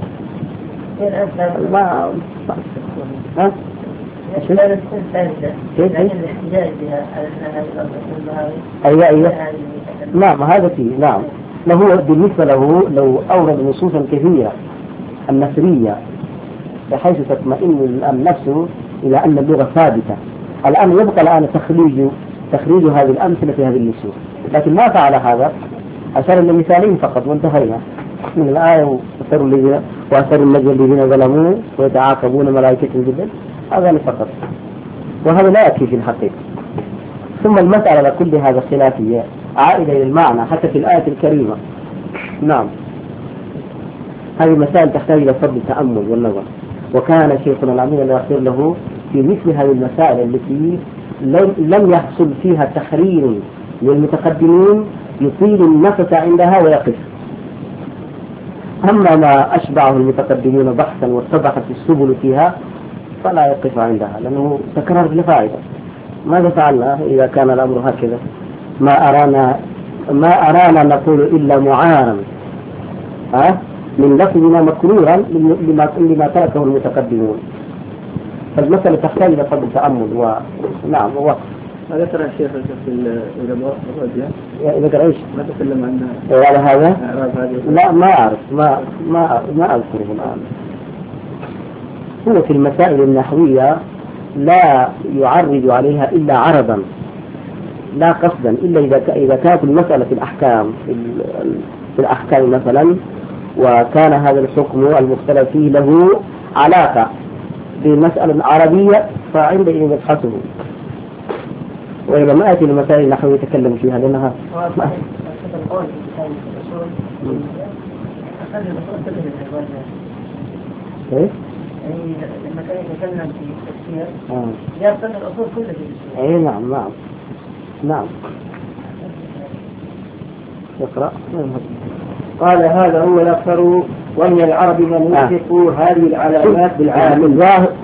أيوة نعم هذا فيه نعم. له بالنسبة له لو أورد نصوصا كثيرة النثرية بحيث تطمئن النفس إلى أن اللغة ثابتة. الآن يبقى الآن تخريج هذه الأمثلة في هذه النصوص، لكن ما فعل هذا، أشار لمثالين فقط وانتهينا من الآية وأثروا النجم الذين ظلموا ويتعاقبون ملائكة جدا، هذا فقط، وهذا لا يكفي في الحقيقة. ثم المسألة كل هذا خلافية عائدة إلى المعنى حتى في الآية الكريمة. نعم هذه المسائل تحتاج إلى فضل التأمل والنظر، وكان شيخنا العميد الله يغفر له في مثل هذه المسائل التي لم يحصل فيها تحرير للمتقدمين يطيل النفس عندها ويقف. أما ما أشبعه المتقدمين بحثا واتضحت السبل فيها فلا يقف عندها لأنه تكرر لفائدة. ماذا فعلنا إذا كان الأمر هكذا؟ ما أرانا نقول إلا معارا من لفظنا مكرورا لما تركه المتقدمون. فالمسألة تحتاج إلى فضل تأمل ونعم ووقف. هذا ترى الشيخ في الإجابة ذكر إيش؟ ما تكلم عنها على هذا؟ لا ما أعرف ما أذكره الآن. هو في المسائل النحوية لا يعرض عليها إلا عرضا لا قصدا، إلا إذا كانت المسألة في الأحكام مثلا، وكان هذا الحكم المختلف فيه له علاقة بمسألة عربية فعندئذ يبحثه. وإذا ما أتي المسائل النحوية يتكلم فيها لأنها إيه؟ لما كان يتكلم في التفسير يأخذ الأصول كلها في التفسير. أي نعم اقرأ. قال هذا هو الأكثر، ومن العرب من يحق هذه العلامات بالعالم.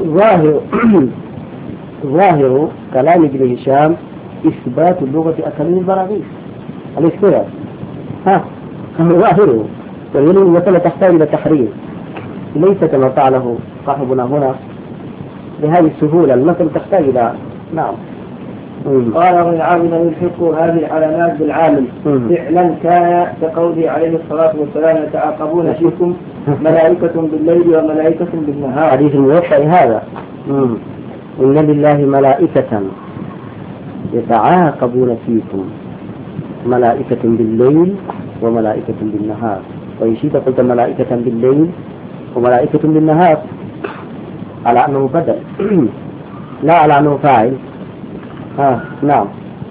ظاهر كلام ابن هشام إثبات اللغة أكمل البراغيث الاختلاف ظاهره، ويقول المسألة تحتاج إلى تحرير ليس كما فعله صاحبنا هنا بهذه السهولة. المسألة تحتاج إلى نعم. قال ومن العرب من يحق هذه العلامات بالعامل فعلا كان كقوله عليه الصلاة والسلام يتعاقبون فيكم ملائكة بالليل وملائكة بالنهار. حديث الموحى هذا إن لله ملائكة يتعاقبون فيكم ملائكة بالليل وملائكة بالنهار، وإن شئت قلت ملائكة بالليل وملائكة بالنهار على أنه بدل لا على أنه فاعل. نعم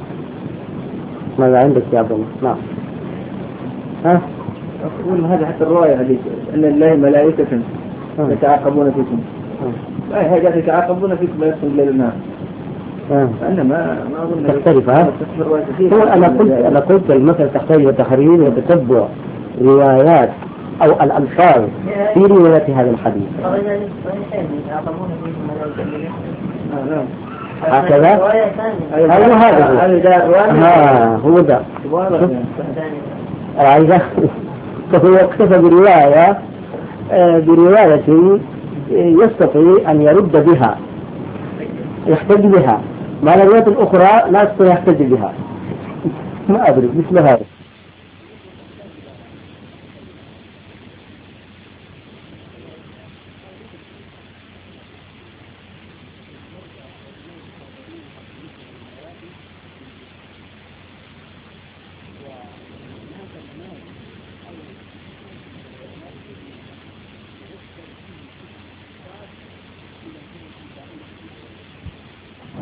ماذا عندك يا عبد الله؟ نعم أقول هذا حتى الرواية حديث أن لله ملائكة يتعاقبون فيكم. هذا يتعاقبون فيكم لا يدخل الليل والنهار. أنا ما أظن تختلف. هو أنا قلت المثل تحتاج إلى تحرير وتتبع روايات أو الألفاظ في روايات هذا الحديث. هكذا هو ده عايزة. فهو اكتفى برواية يستطيع أن يرد بها يحتج بها، مع الروايات الأخرى لا يستطيع يحتج بها. ما أدري مثل هذا.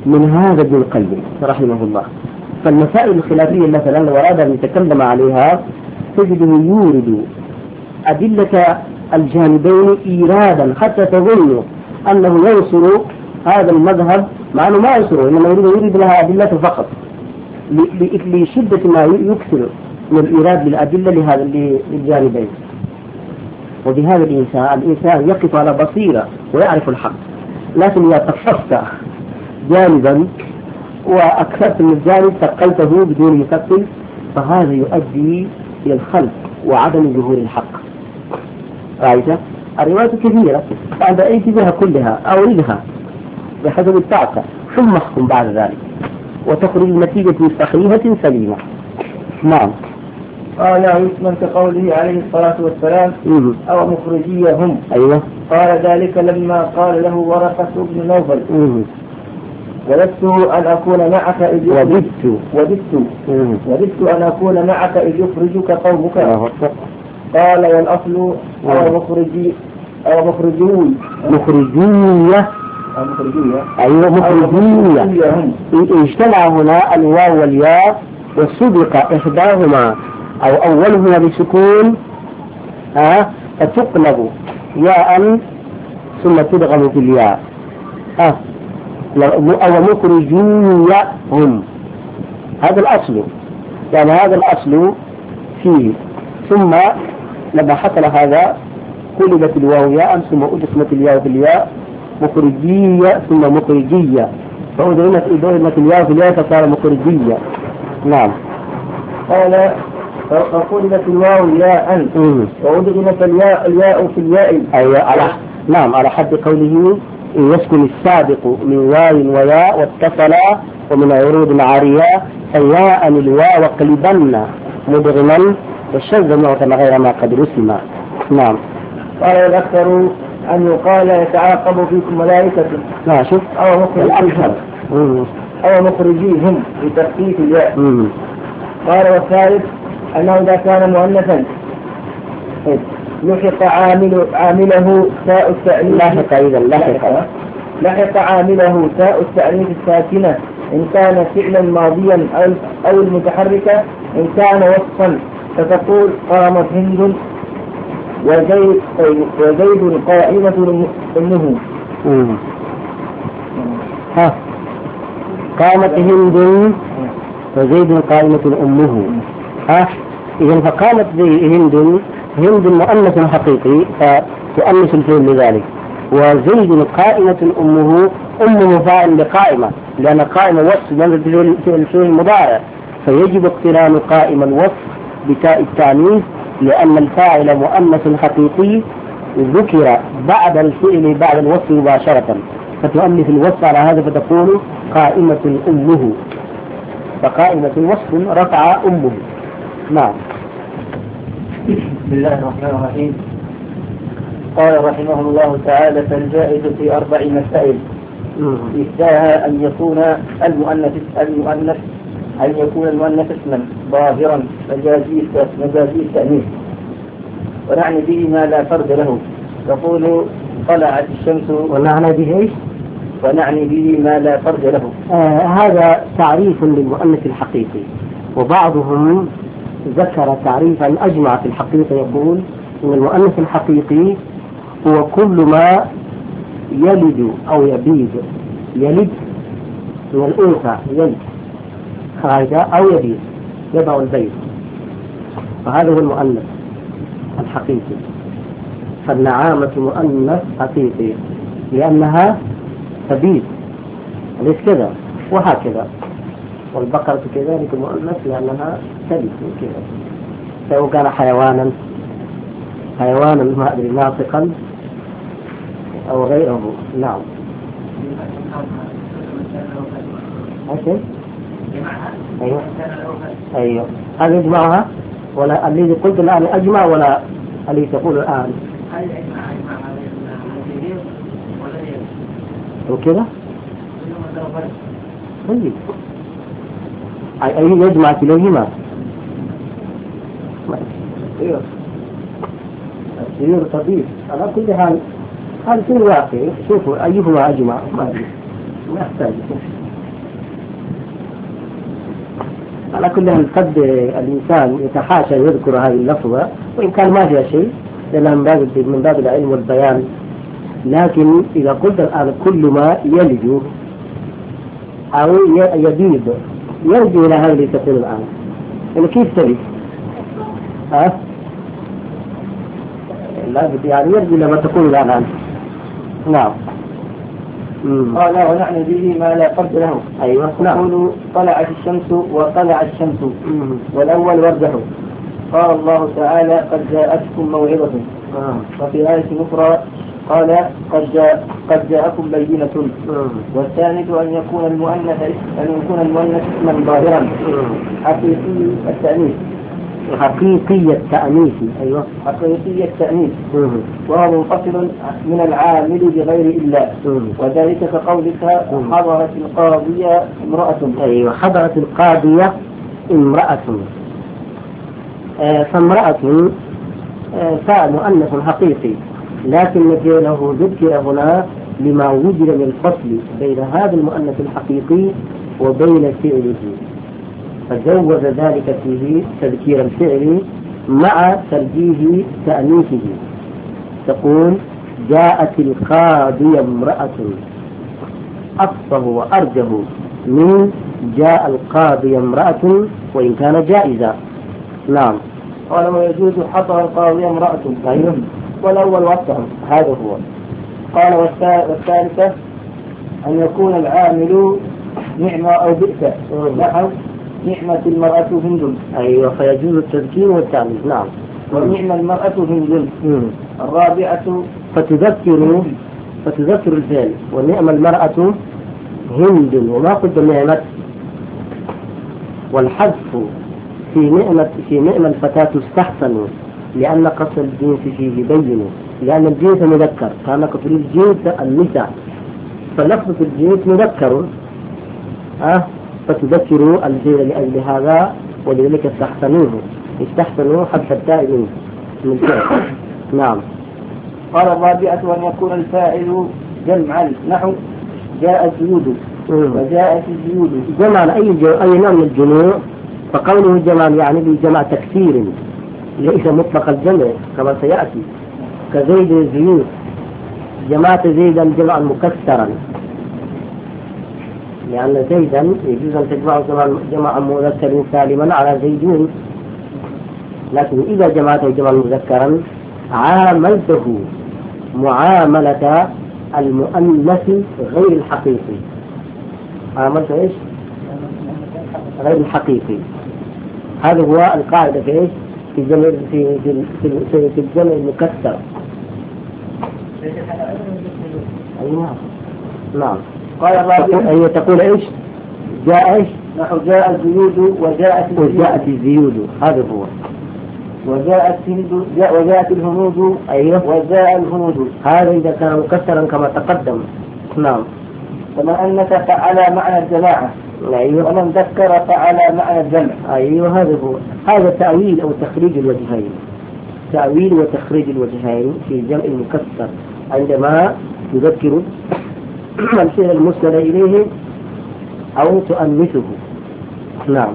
من هذا ابن القيم رحمه الله. فالمسائل الخلافية مثلا لو أراد أن يتكلم عليها تجده يورد أدلة الجانبين إيرادا حتى تظن أنه ينصر هذا المذهب، مع أنه ما ينصره، إنما يريد لها أدلة فقط لشدة ما يكثر من الإيراد للأدلة لهذا للجانبين. وبهذا الإنسان يقف على بصيرة ويعرف الحق، لكن إذا طففت جانبا وأكثرت من الجانب ثقلته بدون مثقل فهذا يؤدي إلى الخلق وعدم ظهور الحق. رأيت؟ الروايات كثيرة، بعد أيدي بها كلها أوردها بحسب الطاقة ثم احكم بعد ذلك وتخرج النتيجة صحيحة سليمة. نعم. قال يشمل كقوله عليه الصلاة والسلام أو مخرجيهم. أيوة. قال ذلك لما قال له ورقة بن نوفل وددت أن أكون معك إذ وددت أن أكون معك إذ يخرجك قومك. قال والأصل أو مخرجية. أيوة مخرجية. اجتمع هنا الواو والياء وسبق إحداهما أو أولهما بسكون فتقلب ياء ثم تدغم في الياء أو مخرجيهم. هذا الأصل، يعني هذا الأصل فيه. ثم لما حصل هذا قلبت الواو ياء ثم أدغمت الياء في الياء مخرجية ثم مخرجية فأدغمت الياء في الياء فصار مخرجية. نعم. قال فقلبت الواو ياء وأدغمت الياء في الياء. أيوة نعم على حد قوله يسكن السابق من واو وياء واتصلا ومن عروض عارية فياء الواو وقلبن مدغما والشذ معتم غير ما قد رسم. نعم. قال الأكثر أن يقال يتعاقب فيكم ملائكة. لا شوف أو مخرجيهم بتخفيف الياء. قال والثالث أنه إذا كان مؤنثا لحق عامله تاء التأنيث لحق عامله تاء التأنيث الساكنة إن كان فعلا ماضيا أو المتحركة إن كان وصفا فتقول قامت هند وزيد قائمة أمه. قامت هند وزيد قائمة أمه. إذن فقامت هند مؤنث حقيقي فتؤنث الفعل لذلك، وزيد قائمة أمه فاعل لقائمة لأن قائمة وصف منزل في الفعل المضارع فيجب اقتران قائمة الوصف بتاء التأنيث لأن الفاعل مؤنث حقيقي ذكر بعد الفعل بعد الوصف مباشرة فتؤنث الوصف على هذا فتكون قائمة أمه فقائمة وصف رفع أمه. نعم. بسم الله الرحمن الرحيم. قال رحمه الله تعالى فالجائز في 4 مسائل إحداها أن يكون المؤنث اسما ظاهرا مجازي التأنيث ونعني به ما لا فرد له تقول طلعت الشمس ونعني به ما لا فرد له. هذا تعريف للمؤنث الحقيقي، وبعضهم ذكر تعريفا أجمع في الحقيقة يقول إن المؤنث الحقيقي هو كل ما يلد أو يبيد. يلد من الأنثى يلد أو يبيد يضع البيت، فهذا هو المؤنث الحقيقي. فالنعامة مؤنث حقيقي لأنها تبيد أليس كذا وهكذا، والبقرة كذلك مؤنث لأنها تبيد كذا، سواء كان حيوانا ما أدري ناطقا أو غيره. نعم. أيوه هل يجمعها ولا الذي قلت الآن أجمع ولا الذي تقول الآن وكذا طيب أي يجمع كليهما. السرير طبيب على كل حال هذا شيء واقعي. شوفوا أيهما أجمع ما أدري ما أحتاج. على كل حال قد الإنسان يتحاشى يذكر هذه اللفظة وإن كان ما فيها شيء لأنها من باب العلم والبيان، لكن إذا قلت الآن كل ما يلج أو يبيض يرجو إلى هذا اللي تقول الآن، يعني كيف تلج؟ لا يعني يرجو لما تقول الآن. نعم. قال ونعني به ما لا فرد له. أيوة. نقول طلعت الشمس وطلع الشمس والأول ورده. قال الله تعالى قد جاءتكم موعظة. وفي آية أخرى قال قد جاءكم بينة. والثالث أن يكون المؤنث اسما ظاهرا حقيقي التأنيث. حقيقي التأنيث. أيوة. حقيقي التأنيث وهو منفصل من العامل بغير إلا، وذلك كقولك حضرت القاضية امرأة. أيوة. حضرت القاضية امرأة. فامرأة فاعل مؤنث حقيقي، لكن له ذكر هنا لما وجد من الفصل بين هذا المؤنث الحقيقي وبين فعله، فجوز ذلك فيه تذكير الفعل مع ترجيه تأنيثه. تقول جاءت القاضية امرأة، أفصه وأرجه من جاء القاضي امرأة وإن كان جائزا. نعم. قال ويجوز حضر القاضي امرأة. أيوه. والأول وقته هذا هو. قال والثالثة أن يكون العامل نعمة أو بئس، نحو نعمة المرأة هند. أيوة. فيجوز التذكير والتأنيث. نعم. ونعم المرأة هند. الرابعة فتذكر الفعل ونعم المرأة هند وما قلت نعمة. والحذف في نعمة الفتاة استحسن لأن قصر الجنس فيه بين، لأن الجنس مذكر، كانك تريد جنس النساء فلفظة الجنس مذكر. فتذكروا الفعل لأجل هذا، ولذلك استحسنوا حذف التاء من الفعل. نعم. قال الرابعة أن يكون الفاعل جمعا، نحو جاء الجيود وجاءت الجيود. جمع أي نوع من الجموع، فقوله جمع يعني بجمع تكثير ليس مطلق الجمع كما سيأتي، كزيد الزيود جمعت زيدا جمعا مكسرا، لأن زيدا يجوز أن تجمع جمعا مذكر سالما على زيدون، لكن إذا جمعته جمعا مذكرا عاملته معاملة المؤنث غير الحقيقي. عاملته إيش؟ غير الحقيقي. هذا هو القاعدة في إيش؟ في الجمع في الجمع المكسر. أيوة. نعم. قال الرابعة أي تقول إيش؟ جاء إيش؟ نحو جاء الزيود وجاءت الزيود. هذا هو. وجاءت الهنود. أيوه. وجاء الهنود. هذا إذا كان مكسرا كما تقدم. نعم. كما أنك فعل معنى الجماعة. أيوه. ومن ذكر فعل معنى الجمع. أيوه. هذا هو. هذا تأويل أو تخريج الوجهين. تأويل وتخريج الوجهين في الجمع المكسر عندما تذكر الفعل المسند إليه أو تؤنثه. نعم.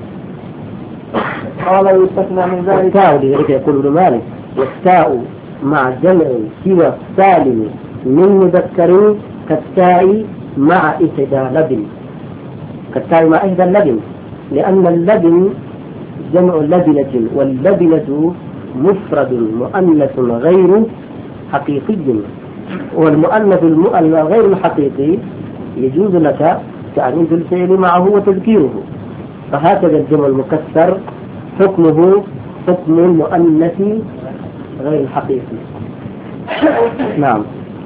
قال يستثنى من ذلك التاء، لذلك يقول ابن مالك والتاء مع جمع سوى سالم من مذكر كالتاء مع إحدى لبن. كالتاء مع إحدى اللبن، لأن اللبن جمع لبنة، واللبنة مفرد مؤنث غير حقيقي، والمؤنث غير الحقيقي يجوز لك تأنيث الفعل معه وتذكيره. فهكذا الجمع المكسر حكمه حكم المؤنث غير الحقيقي. نعم.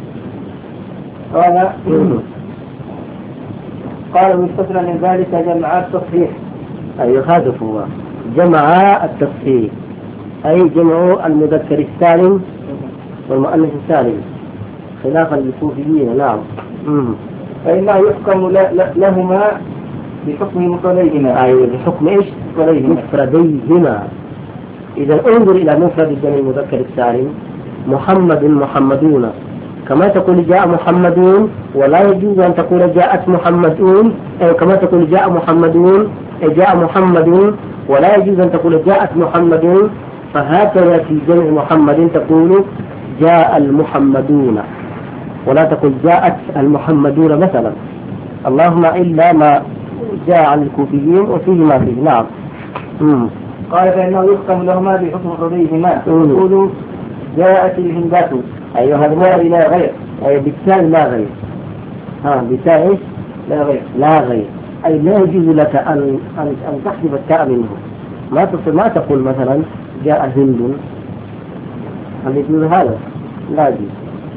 قال ويستثنى من ذلك جمع التصحيح. أي هذا هو جمع التصحيح، أي جمع المذكر السالم والمؤنث السالم خلافا للصوفيين. نعم. فإنه يحكم لهما بحكم مفرديهما. أي بحكم إيش؟ مفرديهما. إذا انظر إلى مفرد الجمع المذكر السالم محمد محمدون، كما تقول جاء محمدون، ولا يجوز أن تقول جاءت محمدون، أو كما تقول جاء محمدون جاء محمد، ولا يجوز أن تقول جاءت محمد، فهكذا في جمع محمد تقول جاء المحمدون، ولا تقول جاءت المحمدون مثلا، اللهم إلا ما جاء عن الكوفيين وفيه ما فيه. نعم. قال فإنه يختم لهما بحكم قضيهما، يقول جاءت الهندات. أيها هذا ما لا غير، أي بالتاء لا غير. بالتاء إيش؟ لا غير. لا غير، أي لا يجوز لك أن تحذف التاء منه. ما تقول مثلا جاء هند، هل يجوز هذا؟ لا يجوز.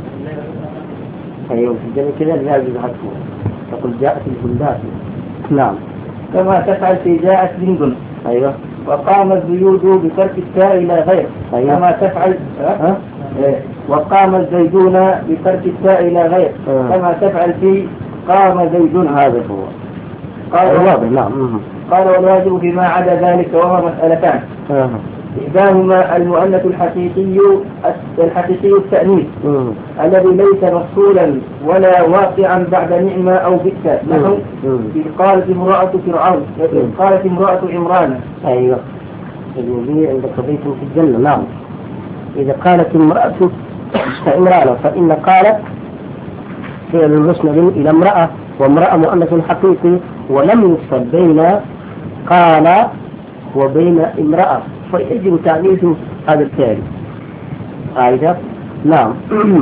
أيوه في الجمع كذا لا يجوز حذفه، تقول جاءت الهندات. نعم. كما تفعل في جاءت هند. أيوه. وقام الزيود بترك التاء إلى غير. أيوه. كما تفعل وقام الزيدون بترك التاء إلى غير. كما تفعل في قام زيدون. هذا هو. قال نعم. قال والواجب فيما عدا ذلك وهو مسألتان. إحداهما المؤنث الحقيقي التأنيث الذي ليس مفصولا ولا واقعا بعد نعمة أو بئس، نحو إذ قالت امرأة فرعون، إذ قالت امرأة عمران. أيوه الذي عند قضية في الجنة. نعم. إذا قالت امرأة عمران فإن قالت فعل مسند إلى امرأة، وامرأة مؤنث حقيقي، ولم يفصل بين قال وبين امرأة، فيجب تأنيث هذا الفعل. عايزة. نعم.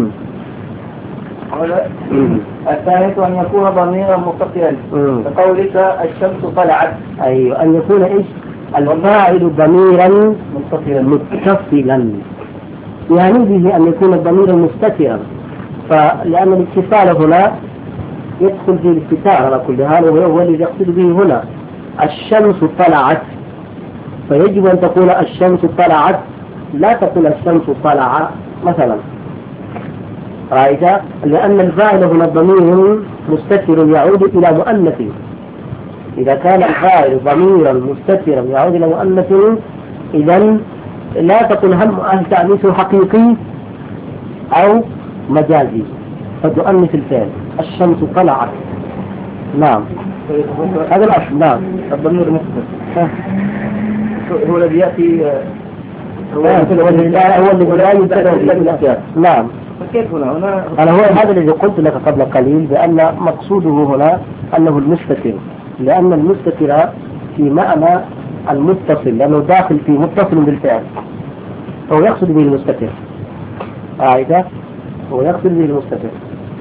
الثالث أن يكون ضميرا متصلا، كقولك الشمس طلعت. أيوة أن يكون إيش؟ الفاعل ضميرا متصلا، يعني به أن يكون الضمير مستترا، فلأن الاتصال هنا يدخل في الاستتار على كل حال، وهو الذي يقصد به هنا الشمس طلعت، فيجب أن تقول الشمس طلعت، لا تقول الشمس طلع مثلا. رأيت؟ لأن الفاعل هنا الضمير مستتر يعود إلى مؤنث. إذا كان الفاعل ضميرا مستترا يعود إلى مؤنث، إذن لا تقول هل تأنيث حقيقي أو مجازي، فتؤنث الفعل الشمس طلعت. نعم. هذا الأصل. نعم. الضمير المستتر هو الذي يأتي هو الذي لا يبتدأ. نعم. فكيف هنا هو هذا الذي قلت لك قبل قليل بأن مقصوده هنا أنه المستتر، لأن المستتر في معنى المتصل، لأنه داخل في متصل بالفعل، هو يقصد به المستتر. عايزة هو يقصد به المستتر.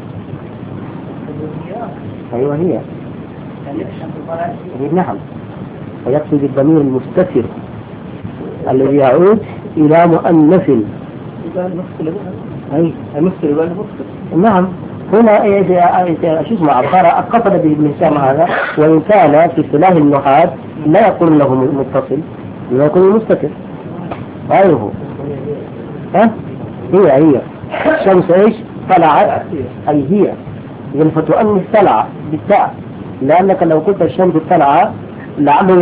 أيوة هي. نعم. ويقصد الضمير المستتر الذي يعود إلى مؤنث. أي المستتر. نعم. هنا شو اسمه قصد به ابن هشام هذا، وإن كان في اصطلاح النحاة لا يقول له متصل، لا يقول مستتر. أيوه. هي الشمس ايش؟ طلعت، أي هي. إذن فتؤنث طلع بالتاء، لأنك لو قلت الشمس طلع لعله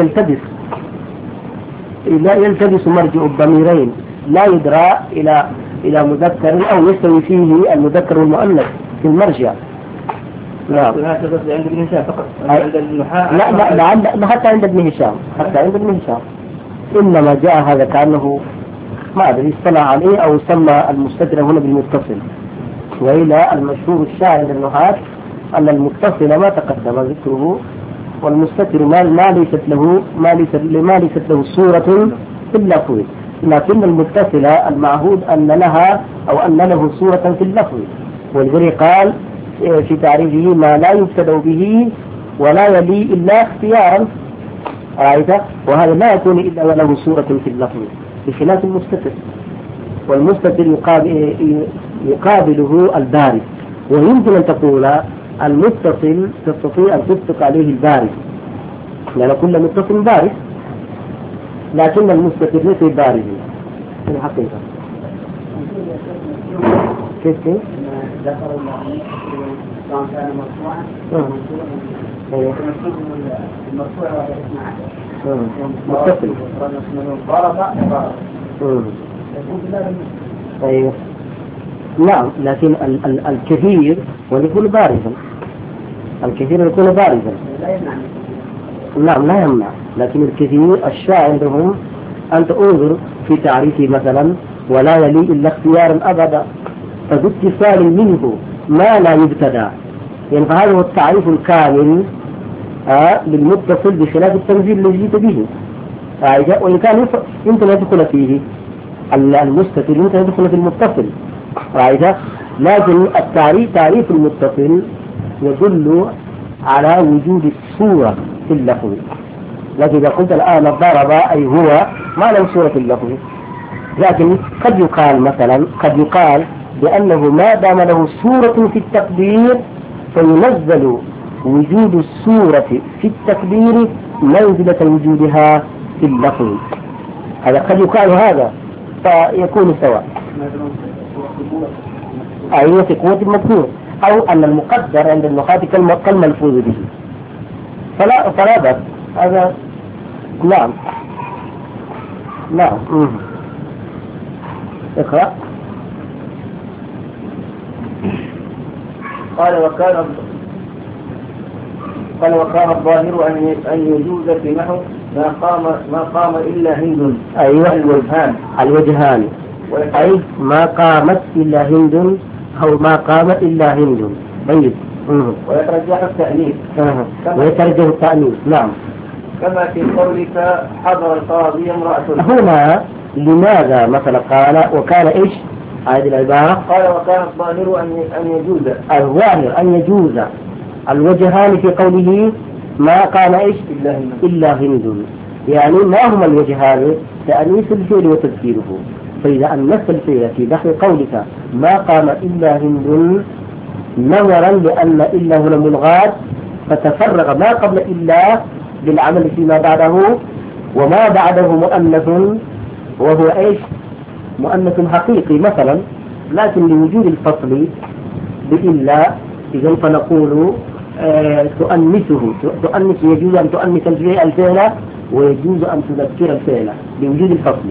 يلتبس مرجع الضميرين، لا يدرى إلى مذكر أو يستوي فيه المذكر والمؤنث في المرجع. نعم. هذا عند ابن هشام فقط. عند النحاة لا حتى عند ابن هشام، إنما جاء هذا كأنه ما أدري اصطلح عليه أو سمى المستتر هنا بالمتصل، وإلى المشهور الشاعر عند النحاة أن المتصل ما تقدم ذكره، والمستتر ما ليست له صورة في اللفظ، لكن المتصل المعهود أن له صورة في اللفظ، ولذلك قال في تعريفه ما لا يبتدأ به ولا يلي إلا اختيارا. وهذا لا يكون إلا وله صورة في اللفظ، بخلاف المستتر. والمستتر يقابله البارز، ويمكن أن تقول المتصل تستطيع أن تطلق عليه البارز، لأن كل متصل بارز، لكن المستتر ليس بارز في الحقيقة. كيف؟ ذكروا سواء كان مرفوعا المرفوع وهي اسم عشر متصل أيوه. نعم. لكن الكثير ويكون بارزا، الكثير يكون بارزا. لا يمنع. نعم لا يمنع، لكن الكثير الشاع عندهم أنت انظر في تعريفه مثلا ولا يلي إلا اختيارا أبدا، فذو اتصال منه ما لا يبتدى، يعني فهذا هو التعريف الكامل للمتصل بخلاف التنزيل الذي جئت به. وإن كان يمكن أن يدخل فيه المستتر، يمكن أن يدخل في المتصل، لكن تعريف المتصل يدل على وجود الصورة في اللفظ. لكن إذا قلت الآن ضرب أي هو ما له صورة في اللفظ، لكن قد يقال مثلا بأنه ما دام له صورة في التقدير فينزل وجود الصورة في التقدير منزلة وجودها في اللفظ. هذا قد يقال هذا فيكون سواء، أيوة في قوة المذكور، أو أن المقدر عند النحاة كالملفوظ به، فلا بأس هذا. نعم نعم. اقرأ. قال وكان الظاهر أن يجوز في نحو ما قام إلا هند. أيوة الوجهان أي ما قامت إلا هند أو ما قامت إلا هند. طيب. ويترجح التأنيث. ويترجح التأنيث. نعم. كما في قولك حضر القاضي امرأة. هنا لماذا مثلا قال وكان إيش هذه العبارة؟ قال وكان الظاهر أن يجوز. الظاهر أن يجوز الوجهان في قوله ما قام إيش إلا هند، يعني ما هما الوجهان؟ تأنيث الفعل وتذكيره. فإذا أنست الفعل في نحو قولك ما قام إلا هند نظرا لأن إلا هنا ملغاة فتفرغ ما قبل إلا بالعمل فيما بعده، وما بعده مؤنث وهو إيش مؤنث حقيقي مثلا، لكن لوجود الفصل بإلا إذن فنقول تؤنث يجوز أن تؤنث الفعل ويجوز أن تذكر الفعل لوجود الفصل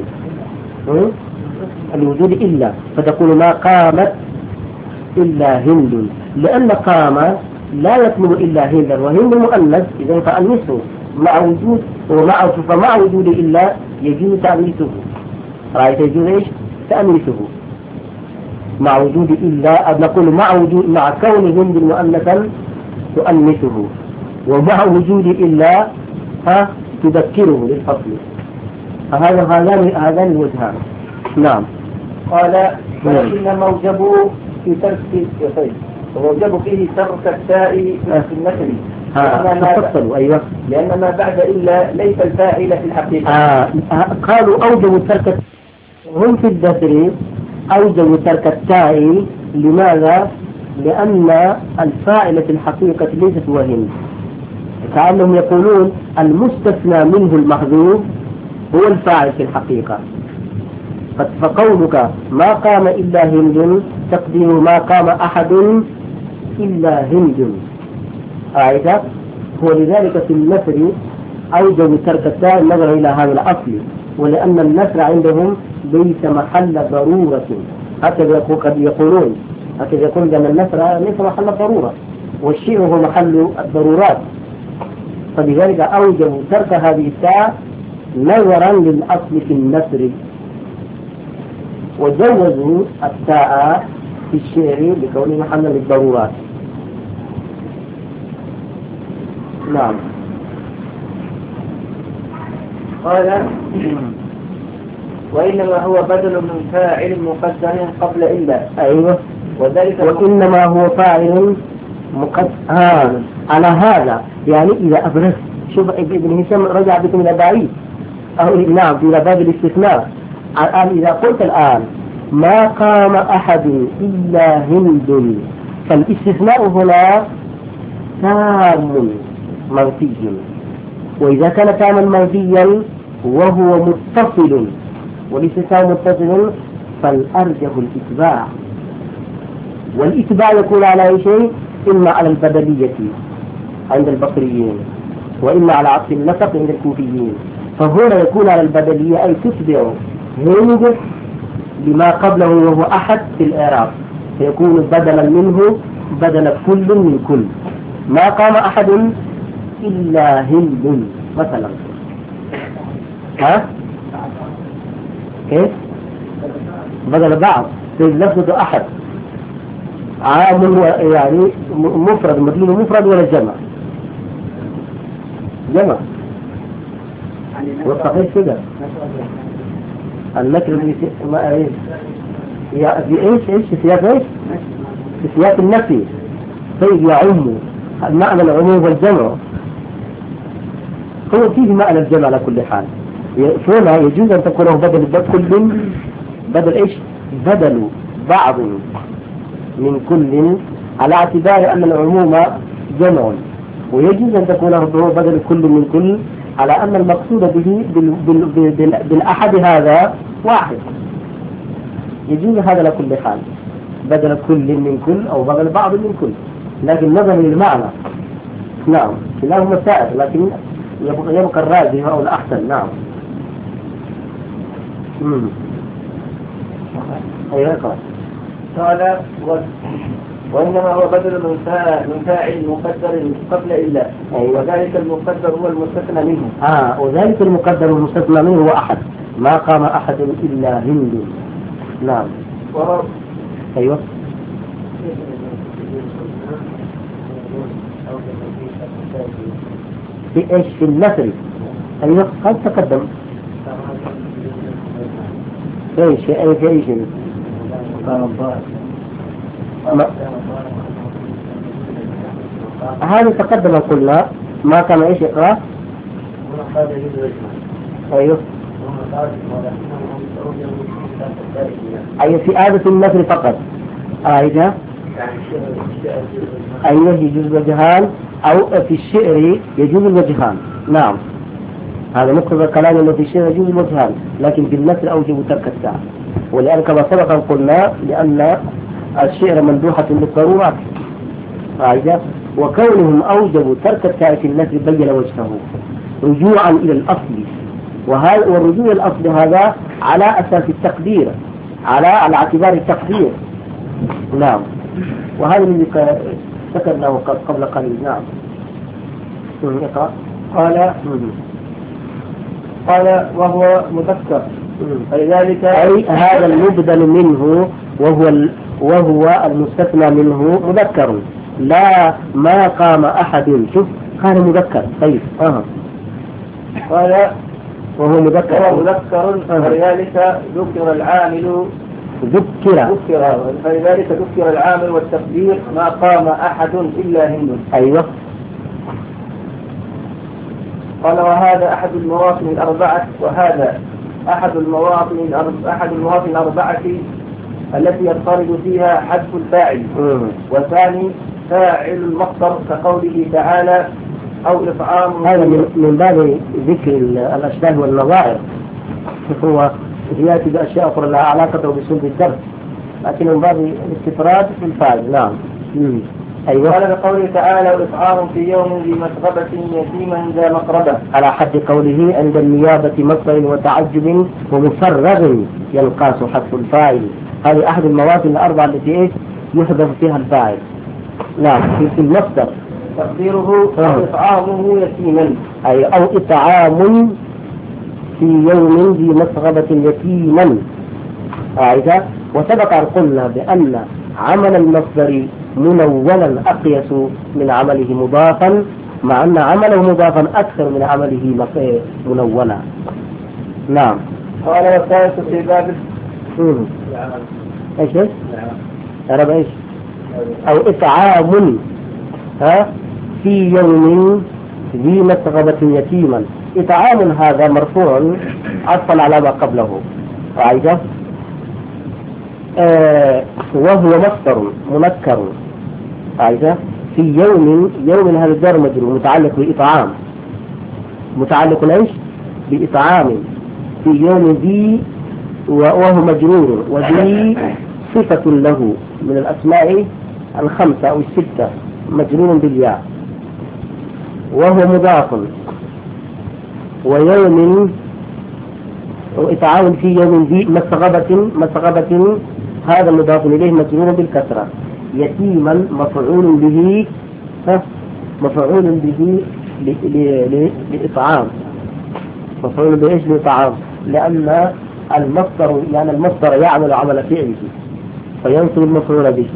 الوجود إلا، فتقول ما قامت إلا هند، لأن قام لا يطلب إلا هندا وهند مؤنث، إذن فأنثه مع وجود فمع وجود إلا يجوز تأنيثه. رأيت يجوز إيش تأنيثه مع وجود إلا، نقول مع كون هند مؤنثا تؤنثه، ومع وجود إلا تذكره للفصل. هذان الوجهان. نعم. قال ولكن موجب في ترك ووجب فيه ترك التاء في النثر. تفصلوا. أيوة. لأن ما بعد إلا ليس الفاعل في الحقيقة. قالوا أوجبوا ترك، هم في الدثر أوجبوا ترك التاء. لماذا؟ لأن الفاعل في الحقيقة ليست وهن، كأنهم يقولون المستثنى منه المحذوف هو الفاعل في الحقيقة. فقولك ما قام إلا هند تقدير ما قام أحد إلا هند. هو لذلك في النثر أوجب ترك التاء النظر إلى هذا الأصل، ولأن النثر عندهم ليس محل ضرورة، هكذا قد يقولون هكذا يقول بأن النثر ليس محل ضرورة والشيء هو محل الضرورات، فلذلك أوجب ترك هذه التاء نظرا للأصل في النثر، وجوزوا التاء في الشعر لكونه محلا للضرورات. نعم. قال وإنما هو بدل من فاعل مقدر قبل إلا. أيوة. وذلك وإنما هو فاعل مقدر على هذا، يعني إذا أبرز شوف ابن هشام رجع بكم إلى بعيد أو نعم إلى باب الاستثناء. الآن إذا قلت الآن ما قام أحد إلا هند، فالاستثناء هنا تام منفي، وإذا كان تاما منفيا وهو متصل والاستثناء متصل فالأرجح الإتباع، والإتباع يكون على أي شيء؟ إما على البدلية عند البصريين وإما على عطف النسق عند الكوفيين. فهنا يكون على البدلية أي تتبع هند لما قبله وهو أحد في الإعراب، فيكون بدلا منه بدل كل من كل. ما قام أحد إلا هند مثلا، ها؟ كيف؟ بدل بعض في لفظة أحد عام يعني مفرد مدلول مفرد ولا جمع؟ جمع والصحيح كده النكر ما ايش في ايش في سياق ايش في سياق النفي طيب يعم معنى العموم والجمع هو فيه معنى الجمع على كل حال هنا يجوز ان تكون بدل كل بدل ايش بدل بعض من كل على اعتبار ان العموم جمع ويجوز ان تكون بدل كل من كل على أن المقصود به بالأحد هذا واحد يجوز هذا لكل حال بدل كل من كل أو بدل بعض من كل لكن نظرا للمعنى نعم كلاهما سائر لكن يبقى الراجح أو الأحسن نعم أيوة قال وإنما هو بدل من فاعل مقدر قبل إلا وذلك المقدر هو المستثنى منه وذلك المقدر المستثنى منه هو أحد ما قام أحد إلا هند نعم أيوة في إيش في النثر أيوة قد تقدم إيش في إيش هذا تقدم قلنا ما كان ايش اقرا ايوه اي في آلة النثر فقط ايوه ايوه يجوز الوجهان او في الشعر يجوز الوجهان نعم هذا مقتضى الكلام انه في الشعر يجوز الوجهان لكن في النثر اوجب ترك الساعة ولأن كما سبق قلنا لأن الشعر مندوحة للضرورات عايزة وكونهم أوجبوا ترك التاء في النثر بين وجهه رجوعا إلى الأصل والرجوع إلى الأصل هذا على أساس التقدير على اعتبار التقدير نعم وهذا الذي ذكرناه قبل قليل نعم قال وهو مذكر فلذلك أي هذا المبدل منه وهو المستثنى منه مذكر لا ما قام أحد شوف قال مذكر طيب قال وهو مذكر فلذلك ذكر العامل فلذلك ذكر العامل والتقدير ما قام أحد إلا هند أيوة قال وهذا أحد المواطن الأربعة وهذا أحد المواطن الأربعة التي يضطرد فيها حذف الفاعل والثاني فاعل المصدر كقوله تعالى أو إطعام هذا من باب ذكر الأشباه والنظائر هو يأتي بأشياء أخرى لها علاقة بسلب الدرس لكن من باب الاستفراد في الفاعل نعم أيوة قال بقوله تعالى وإطعام في يوم ذي مسغبة يتيما ذا مقربة على حد قوله عند النيابة مصدر وتعجب ومفرغ ينقاس حذف الفاعل هذه أحد المواطن الأربعة التي يحذف فيها الفاعل نعم في المصدر تقديره أو إطعامه يتيما أي أو إطعام في يوم ذي مسغبة يتيما أعيدها وسبق أن قلنا بأن عمل المصدر منولا أقيس من عمله مضافا مع أن عمله مضافا أكثر من عمله منولا نعم قال والثالث في باب ايش عرب ايش او اطعام في يوم ذي مسغبة يتيما اطعام هذا مرفوع عطفا على ما قبله عايزة وهو مصدر منكر عايزة في يوم هذا الدار مجرور متعلق بإطعام متعلق ايش بإطعام في يوم ذي وهو مجرور وذي صفة له من الأسماء الخمسة أو الستة مجرور بالياء وهو مضاف ويوم وإطعام في يوم ذي مسغبة هذا مضاف إليه مجرور بالكسرة يتيما مفعول به لإطعام مفعول به إيش لطعام، لأن المصدر يعمل عمل فعله فينصب المفعول به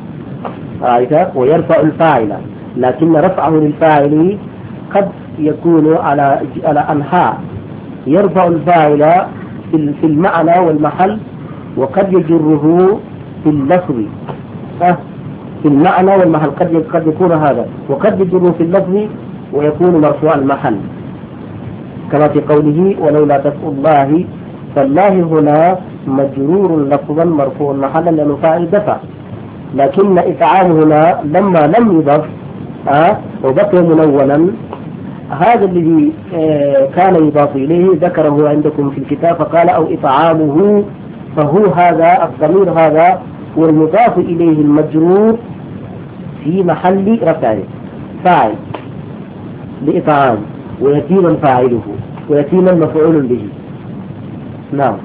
ويرفع الفاعل، لكن رفعه للفاعل قد يكون على أنحاء، يرفع الفاعل في المعنى والمحل، وقد يجره في اللفظ في المعنى والمحل، قد يكون هذا، وقد يجره في اللفظ ويكون مرفوع المحل، كما في قوله ولولا دفع الله، فالله هنا مجرور لفظا مرفوع محلا لأنه فاعل دفع، لكن إطعام هنا لما لم يضف وبقي منونا، هذا الذي كان يضاف إليه ذكره عندكم في الكتاب فقال أو إطعامه، فهو هذا الضمير هذا والمضاف إليه المجرور في محل رفع فاعل لإطعام، ويتيما فاعله ويتيما مفعول به. نعم.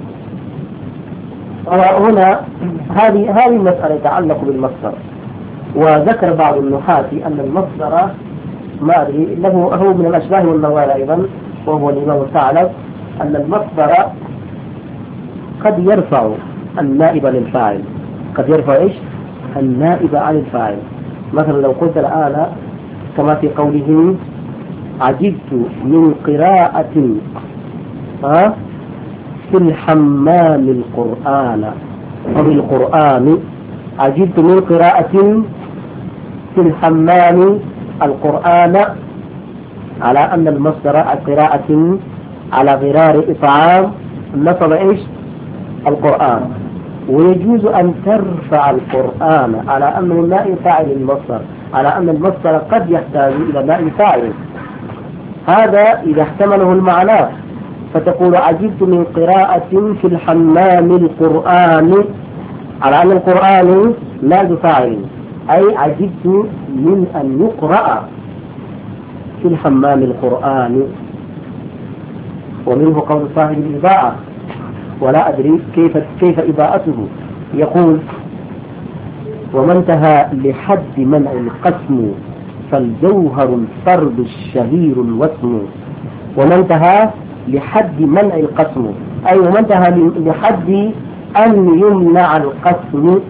هنا هذه المسألة يتعلق بالمصدر، وذكر بعض النحاة أن المصدر ما أدري له هو من الأشباه والنوال أيضا، وهو الإمام الثعلب، أن المصدر قد يرفع النائب للفاعل، قد يرفع إيش النائب عن الفاعل. مثلا لو قلت الآن كما في قوله عجبت من قراءة في الحمام القرآن، أو القرآن، عجبت من قراءة في الحمام القرآن، على أن المصدر قراءة على غرار إطعام نصب إيش القرآن، ويجوز أن ترفع القرآن على أنه نائب فاعل المصدر، على أن المصدر قد يحتاج إلى نائب فاعل، هذا إذا احتمله المعنى، فتقول عجبت من قراءة في الحمام القرآن، على أن القرآن نائب فاعل، أي عجبت من أن يقرأ في الحمام القرآن. ومنه قول صاحب الإضاءة، ولا أدري كيف إضاءته، يقول وما انتهى لحد منع القسم فالجوهر الفرد الشهير الوسم. وما انتهى لحد منع القسم، أي وما انتهى لحد أن يمنع القسم،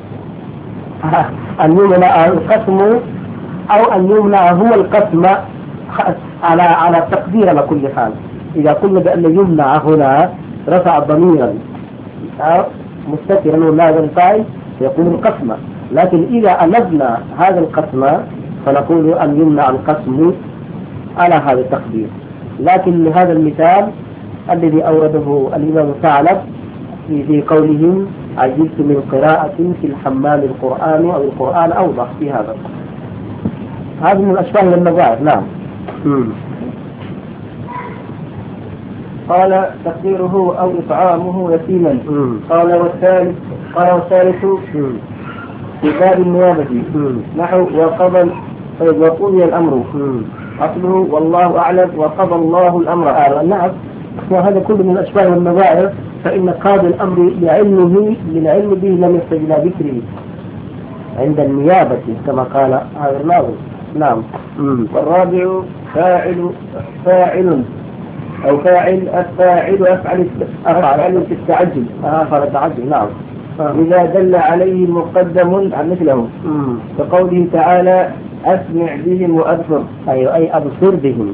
أن يمنع القسم أو أن يمنع هو القسم على تقدير على كل حال. إذا قلنا بأن يمنع هنا رفع ضميرا مستترا ولا الفاعل يكون القسم، لكن إذا ألبنا هذا القسم فنقول أن يمنع القسم على هذا التقدير. لكن لهذا المثال الذي أورده الإمام الثعلب في قولهم عجبت من قراءة في الحمام القرآن أو القرآن أوضح في هذا. هذا من الأشباه والنظائر. نعم. قال تقديره أو إطعامه يتيما. قال والثالث في باب النيابة نحو وقضي الأمر، أصله والله أعلم وقضى الله الأمر. نعم. وهذا كله من الأشباه والنظائر، فإن قاضي الأمر للعلم به لم يحتج إلى ذكره عند النيابة كما قال هذا الناظر. نعم. والرابع فاعل أو فاعل أفعل في التعجل. فالتعجل. نعم. إذا دل عليه مقدم عن مثله، كقوله تعالى أسمع بهم وأبصر، أي أبصر بهم.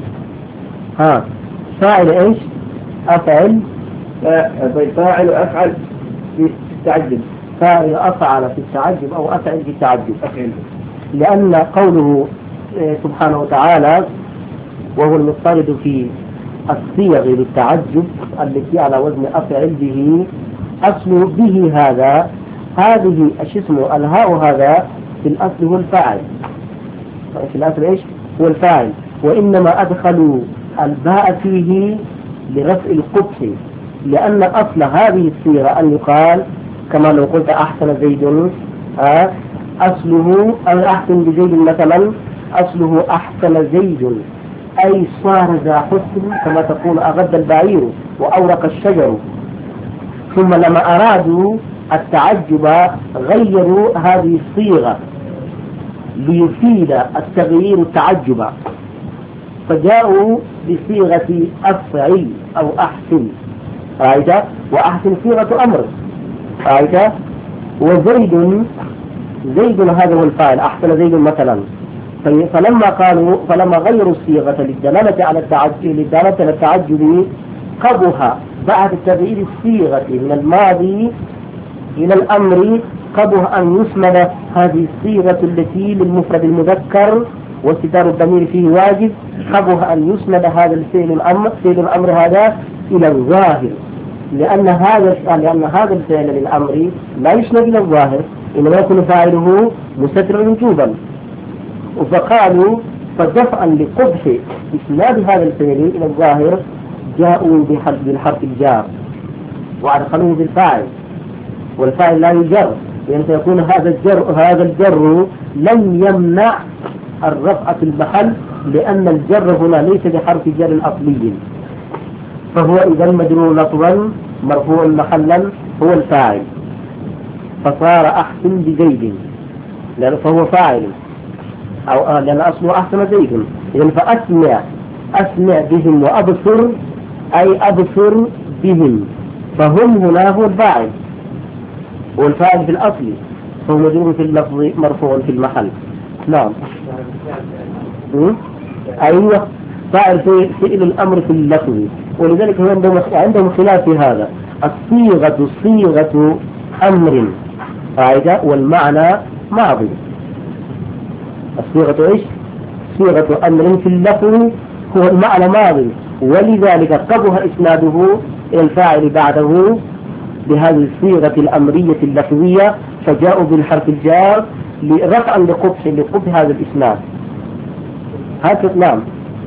فاعل إيش؟ أفعل. فاعل أفعل في التعجب، فاعل أفعل في التعجب أو أفعل في التعجب، لأن قوله سبحانه وتعالى وهو المضطرد في الصيغ للتعجب التي على وزن أفعل به، أصله به هذه اسمه الهاء هذا في الأصل هو الفاعل، في الأصل إيش هو الفاعل، وإنما أدخلوا الباء فيه لرفع القبح، لأن أصل هذه الصيغة أن يقال كما لو قلت أحسن زيد، أصله أو أحسن بزيد مثلا، أصله أحسن زيد أي صار ذا حسن، كما تقول أغد البعير وأورق الشجر. ثم لما أرادوا التعجب غيروا هذه الصيغة ليفيد التغيير التعجب، فجاءوا بصيغة أفعل أو أحسن، رأيت؟ وأحسن صيغة أمر، رأيت؟ وزيد، زيد هذا هو الفاعل، أحسن زيد مثلا. فلما غيروا الصيغة للدلالة على التعجب قبح بعد تغيير الصيغة من الماضي إلى الأمر، قبح أن يسند هذه الصيغة التي للمفرد المذكر واستتار الضمير فيه واجب، قبح أن يسند هذا الفعل الأمر هذا إلى الظاهر، لأن هذا الفعل للأمر لا يسند إلى الظاهر، إنما يكون فاعله مستترا وجوبا. فقالوا فدفعا لقبح إسناد هذا الفعل إلى الظاهر جاءوا بالحرف الجار وأدخلوه بالفاعل، والفاعل لا يجر، لأن سيكون هذا الجر لم يمنع الرفع في المحل، لأن الجر هنا ليس بحرف جر أصلي، فهو إذا مجرور لفظا مرفوع محلا هو الفاعل، فصار أحسن بزيد لأنه فهو فاعل، أو لأن أصله أحسن زيد. إذن فأسمع بهم وأبصر، أي أبصر بهم، فهم هنا هو الفاعل، والفاعل في الأصل فهو مجرور في اللفظ مرفوع في المحل. نعم. أيوة، فاعل في فعل الأمر في اللفظ، ولذلك عندهم خلاف في هذا. الصيغة صيغة أمر، قاعدة، والمعنى ماضي. الصيغة إيش؟ صيغة أمر في اللفظ هو المعنى ماضي، ولذلك قبح إسناده إلى الفاعل بعده بهذه الصيغة الأمرية اللفظية، فجاءوا بالحرف الجار رفعا لقبح هذا الإسناد. هكذا. نعم.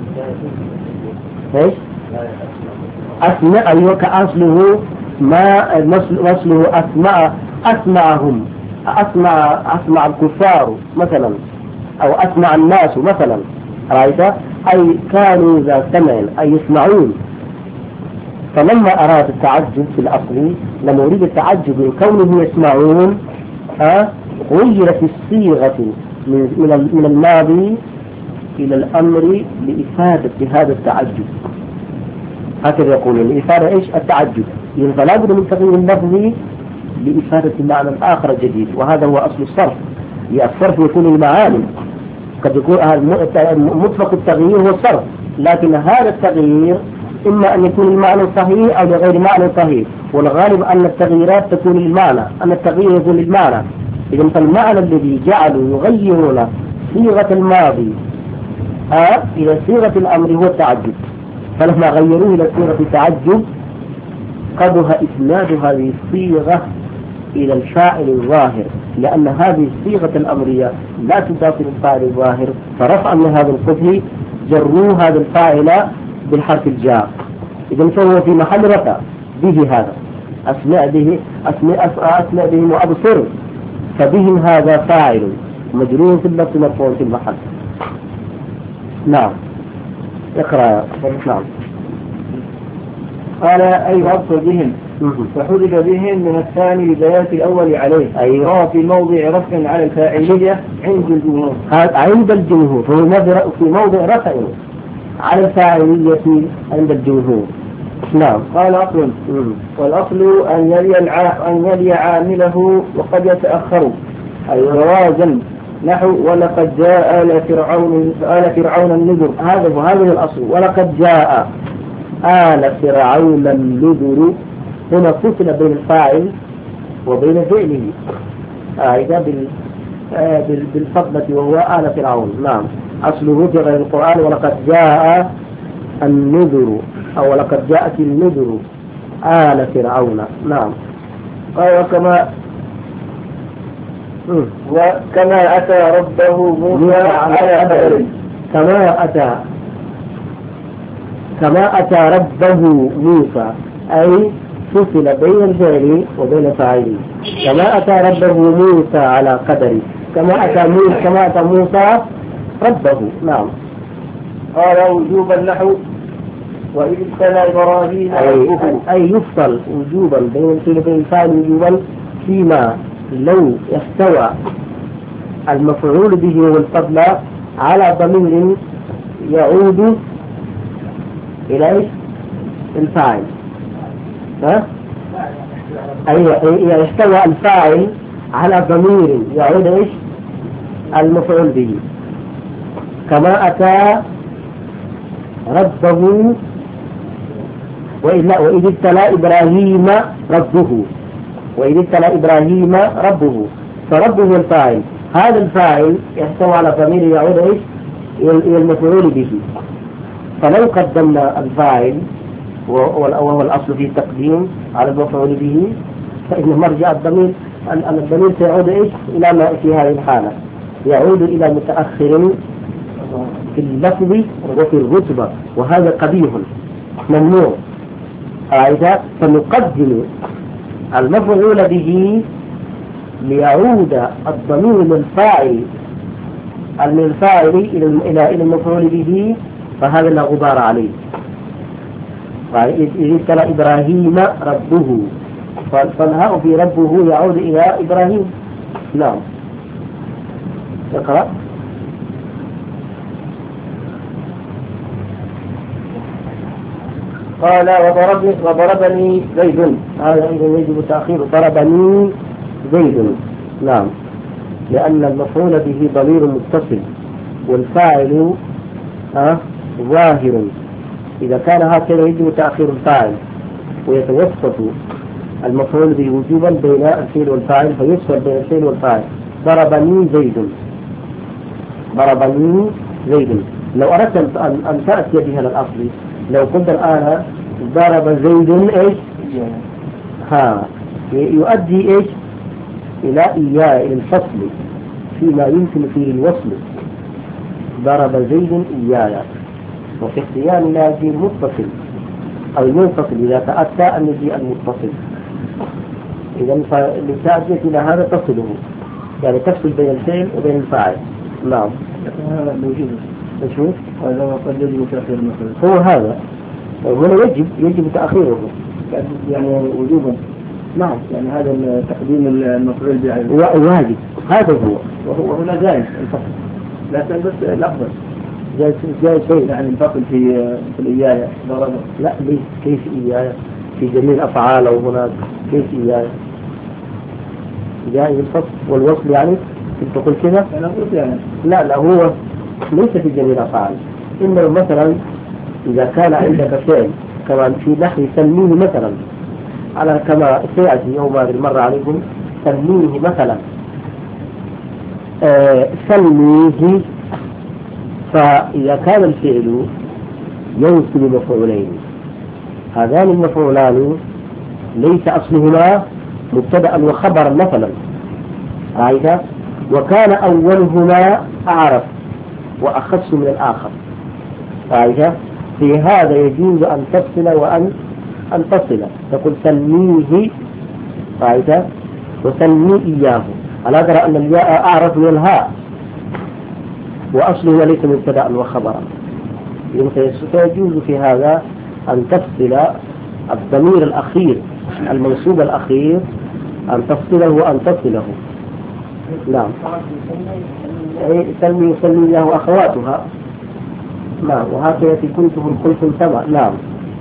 ايش؟ أسمع، أيوة، كأصله ما وصله أسمعهم، أسمع الكفار مثلا، أو أسمع الناس مثلا، رأيت؟ أي كانوا ذا سمع، أي يسمعون. فلما أراد التعجب في الأصل، لما أريد التعجب من كونهم يسمعون، غيرت الصيغة من الماضي إلى الأمر لإفادة هذا التعجب. هكذا يقولون، لإفادة إيش؟ التعجب. يعني فلا بد من تغيير اللفظ لإفادة معنى آخر جديد، وهذا هو أصل الصرف. الصرف يكون المعاني، قد يكون مطلق التغيير هو الصرف، لكن هذا التغيير إما أن يكون المعنى صحيح أو لغير معنى صحيح، والغالب أن التغييرات تكون للمعنى، أن التغيير يكون للمعنى. إذا فالمعنى الذي جعلوا يغيرون صيغة الماضي إلى صيغة الأمر هو التعجب، فلما غيروه إلى صيغة التعجب قبح إسناد هذه الصيغة إلى الفاعل الظاهر، لأن هذه الصيغة الأمرية لا تضاف للفاعل الظاهر، فرفعا من هذا القبح جروا هذا الفاعل بالحرف الجار. إذا فهو في محل رفع به هذا، أسمع بهم وأبصر، فبهم هذا فاعل مجرور في اللفظ مرفوع في المحل. نعم. اقرأ. نعم. قال أي أبصر بهم، فحذف بهم من الثاني لبيان الأول عليه. أيوة. في موضع رفع على الفاعلية عند الجمهور. عند الجمهور، فهو في موضع رفع على الفاعلية عند الجمهور. نعم. قال أصل، والأصل أن يلي عامله وقد يتأخر جوازا، نحو ولقد جاء آل فرعون النذر. هذا الأصل، ولقد جاء آل فرعون النذر، هنا فصل بين الفاعل وبين فعله، إذا بالفضلة وهو آل فرعون. نعم. أصله في غير القرآن ولقد جاء النذر، أو ولقد جاءت النذر آل فرعون. نعم. قال وكما أتى ربه موسى على قدر، كما أتى ربه موسى، أي فصل بين الفعل وبين فاعله. كما أتى ربه موسى على قدر، كما أتى موسى ربه. نعم. قال وجوبا، نحو وإذ ابتلى إبراهيم ربه، أي يفصل وجوبا بين الفعل وجوبا فيما لو يستوى المفعول به والفضل على ضمير يعود إلى إيش؟ الفاعل. ها؟ أيوة، إذا احتوى الفاعل على ضمير يعود إيش؟ المفعول به، كما أتى ربه وإذ ابتلى إبراهيم ربه، وإذ ابتلى إبراهيم ربه، فربه الفاعل، هذا الفاعل يحتوي على ضمير يعود إيش؟ إلى المفعول به. فلو قدمنا الفاعل وهو الأصل في التقديم على المفعول به، فإن مرجع الضمير سيعود إيش؟ إلى ما في هذه الحالة يعود إلى متأخر في اللفظ وفي الرتبة، وهذا قبيح ممنوع. فنقدم المفعول به ليعود الضمير للفاعل من الفاعل إلى المفعول به، فهذا لا غبار عليه. إذ ابتلى إبراهيم ربه، فالهاء في ربه يعود إلى إبراهيم. نعم، اقرأ. قال وضربني زيد، هذا أيضا يجب تأخير ضربني زيد. نعم، لأن المفعول به ضمير متصل والفاعل ظاهر. إذا كان هكذا يجب تأخير الفاعل ويتوسط المفعول به وجوبا بين الفعل والفاعل، فيفصل بين الفعل والفاعل. ضربني زيد، ضربني زيد. لو أردت أن تأتي بها للأصل، لو قلت الآن ضرب زيد إيش؟ يؤدي إيش؟ إلى إياه، إلى الفصل فيما يمكن فيه الوصل. ضرب زيد إياي، وفي اختيار لا يجي المتصل أو المنفصل إذا تأتى أن يجي المتصل. إذا فلتأتي إلى هذا تصله، يعني تفصل بين الفعل وبين الفاعل. نعم، هذا موجود. نشوف هذا وقد يجب تأخير المفعول. هو هذا هنا يجب تأخيره يعني وجوبا. نعم، يعني هذا تقديم المفعول به واجب، هذا هو. وهنا جائز الفصل، لكن بس الأفضل جائز شيء يعني الفصل في الإياية ضربه. لا، ليش؟ كيف إياية؟ في جميع الأفعال أو هناك كيف إياية؟ جائز الفصل والوصل، يعني تقول كذا؟ أنا قلت يعني لا هو ليس في جميع الأفعال. إنه مثلا إذا كان عندك فعل كمان في نحو سميه مثلا، على كما سيأتي يوم المرة عليكم، سميه مثلا، سميه. فإذا كان الفعل ينصب مفعولين، هذان المفعولان ليس أصلهما مبتدأ وخبرا مثلا، رأيت؟ وكان أولهما أعرف وأخص من الآخر، رأيت؟ في هذا يجوز أن تفصل وأن تصل، تقول سميه، رأيت؟ وسمي إياه. ألا ترى أن الياء أعرف من الهاء وأصله ليس مبتدأ وخبرا. فيجوز في هذا أن تفصل الضمير الأخير المنصوب الأخير، أن تفصله وأن تصله. نعم، سلمي له أخواتها. نعم، وهكذا في كنتم قلتم سبع. نعم.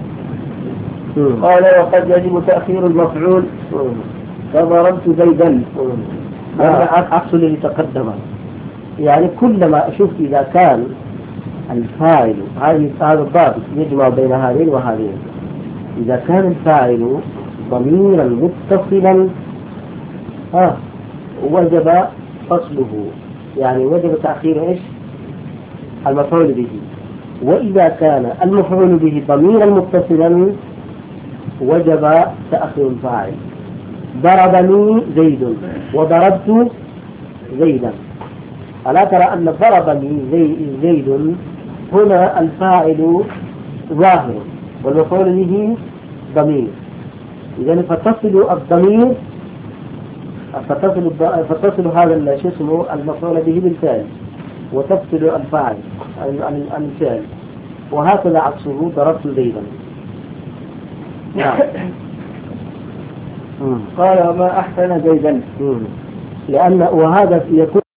قال وقد يجب تأخير المفعول. فضربت زيدا، عكس الذي تقدم. يعني كلما أشوف إذا كان الفاعل، هذا الضابط يجمع بين هذين وهذين، إذا كان الفاعل ضميرا متصلا وجب فصله، يعني وجب تأخير إيش؟ المفعول به. وإذا كان المفعول به ضميرا متصلا وجب تأخير الفاعل. ضربني زيد وضربت زيدا. ألا ترى أن ضربني زيد هنا الفاعل ظاهر والمفعول به ضمير، إذن فتصل الضمير، فتصل هذا شو اسمه المفعول به بالفعل، وتفصل الفاعل عن الفعل، وهكذا عكسه ضربت زيدا. نعم. قال وما أحسن زيدا، لأن وهذا يكون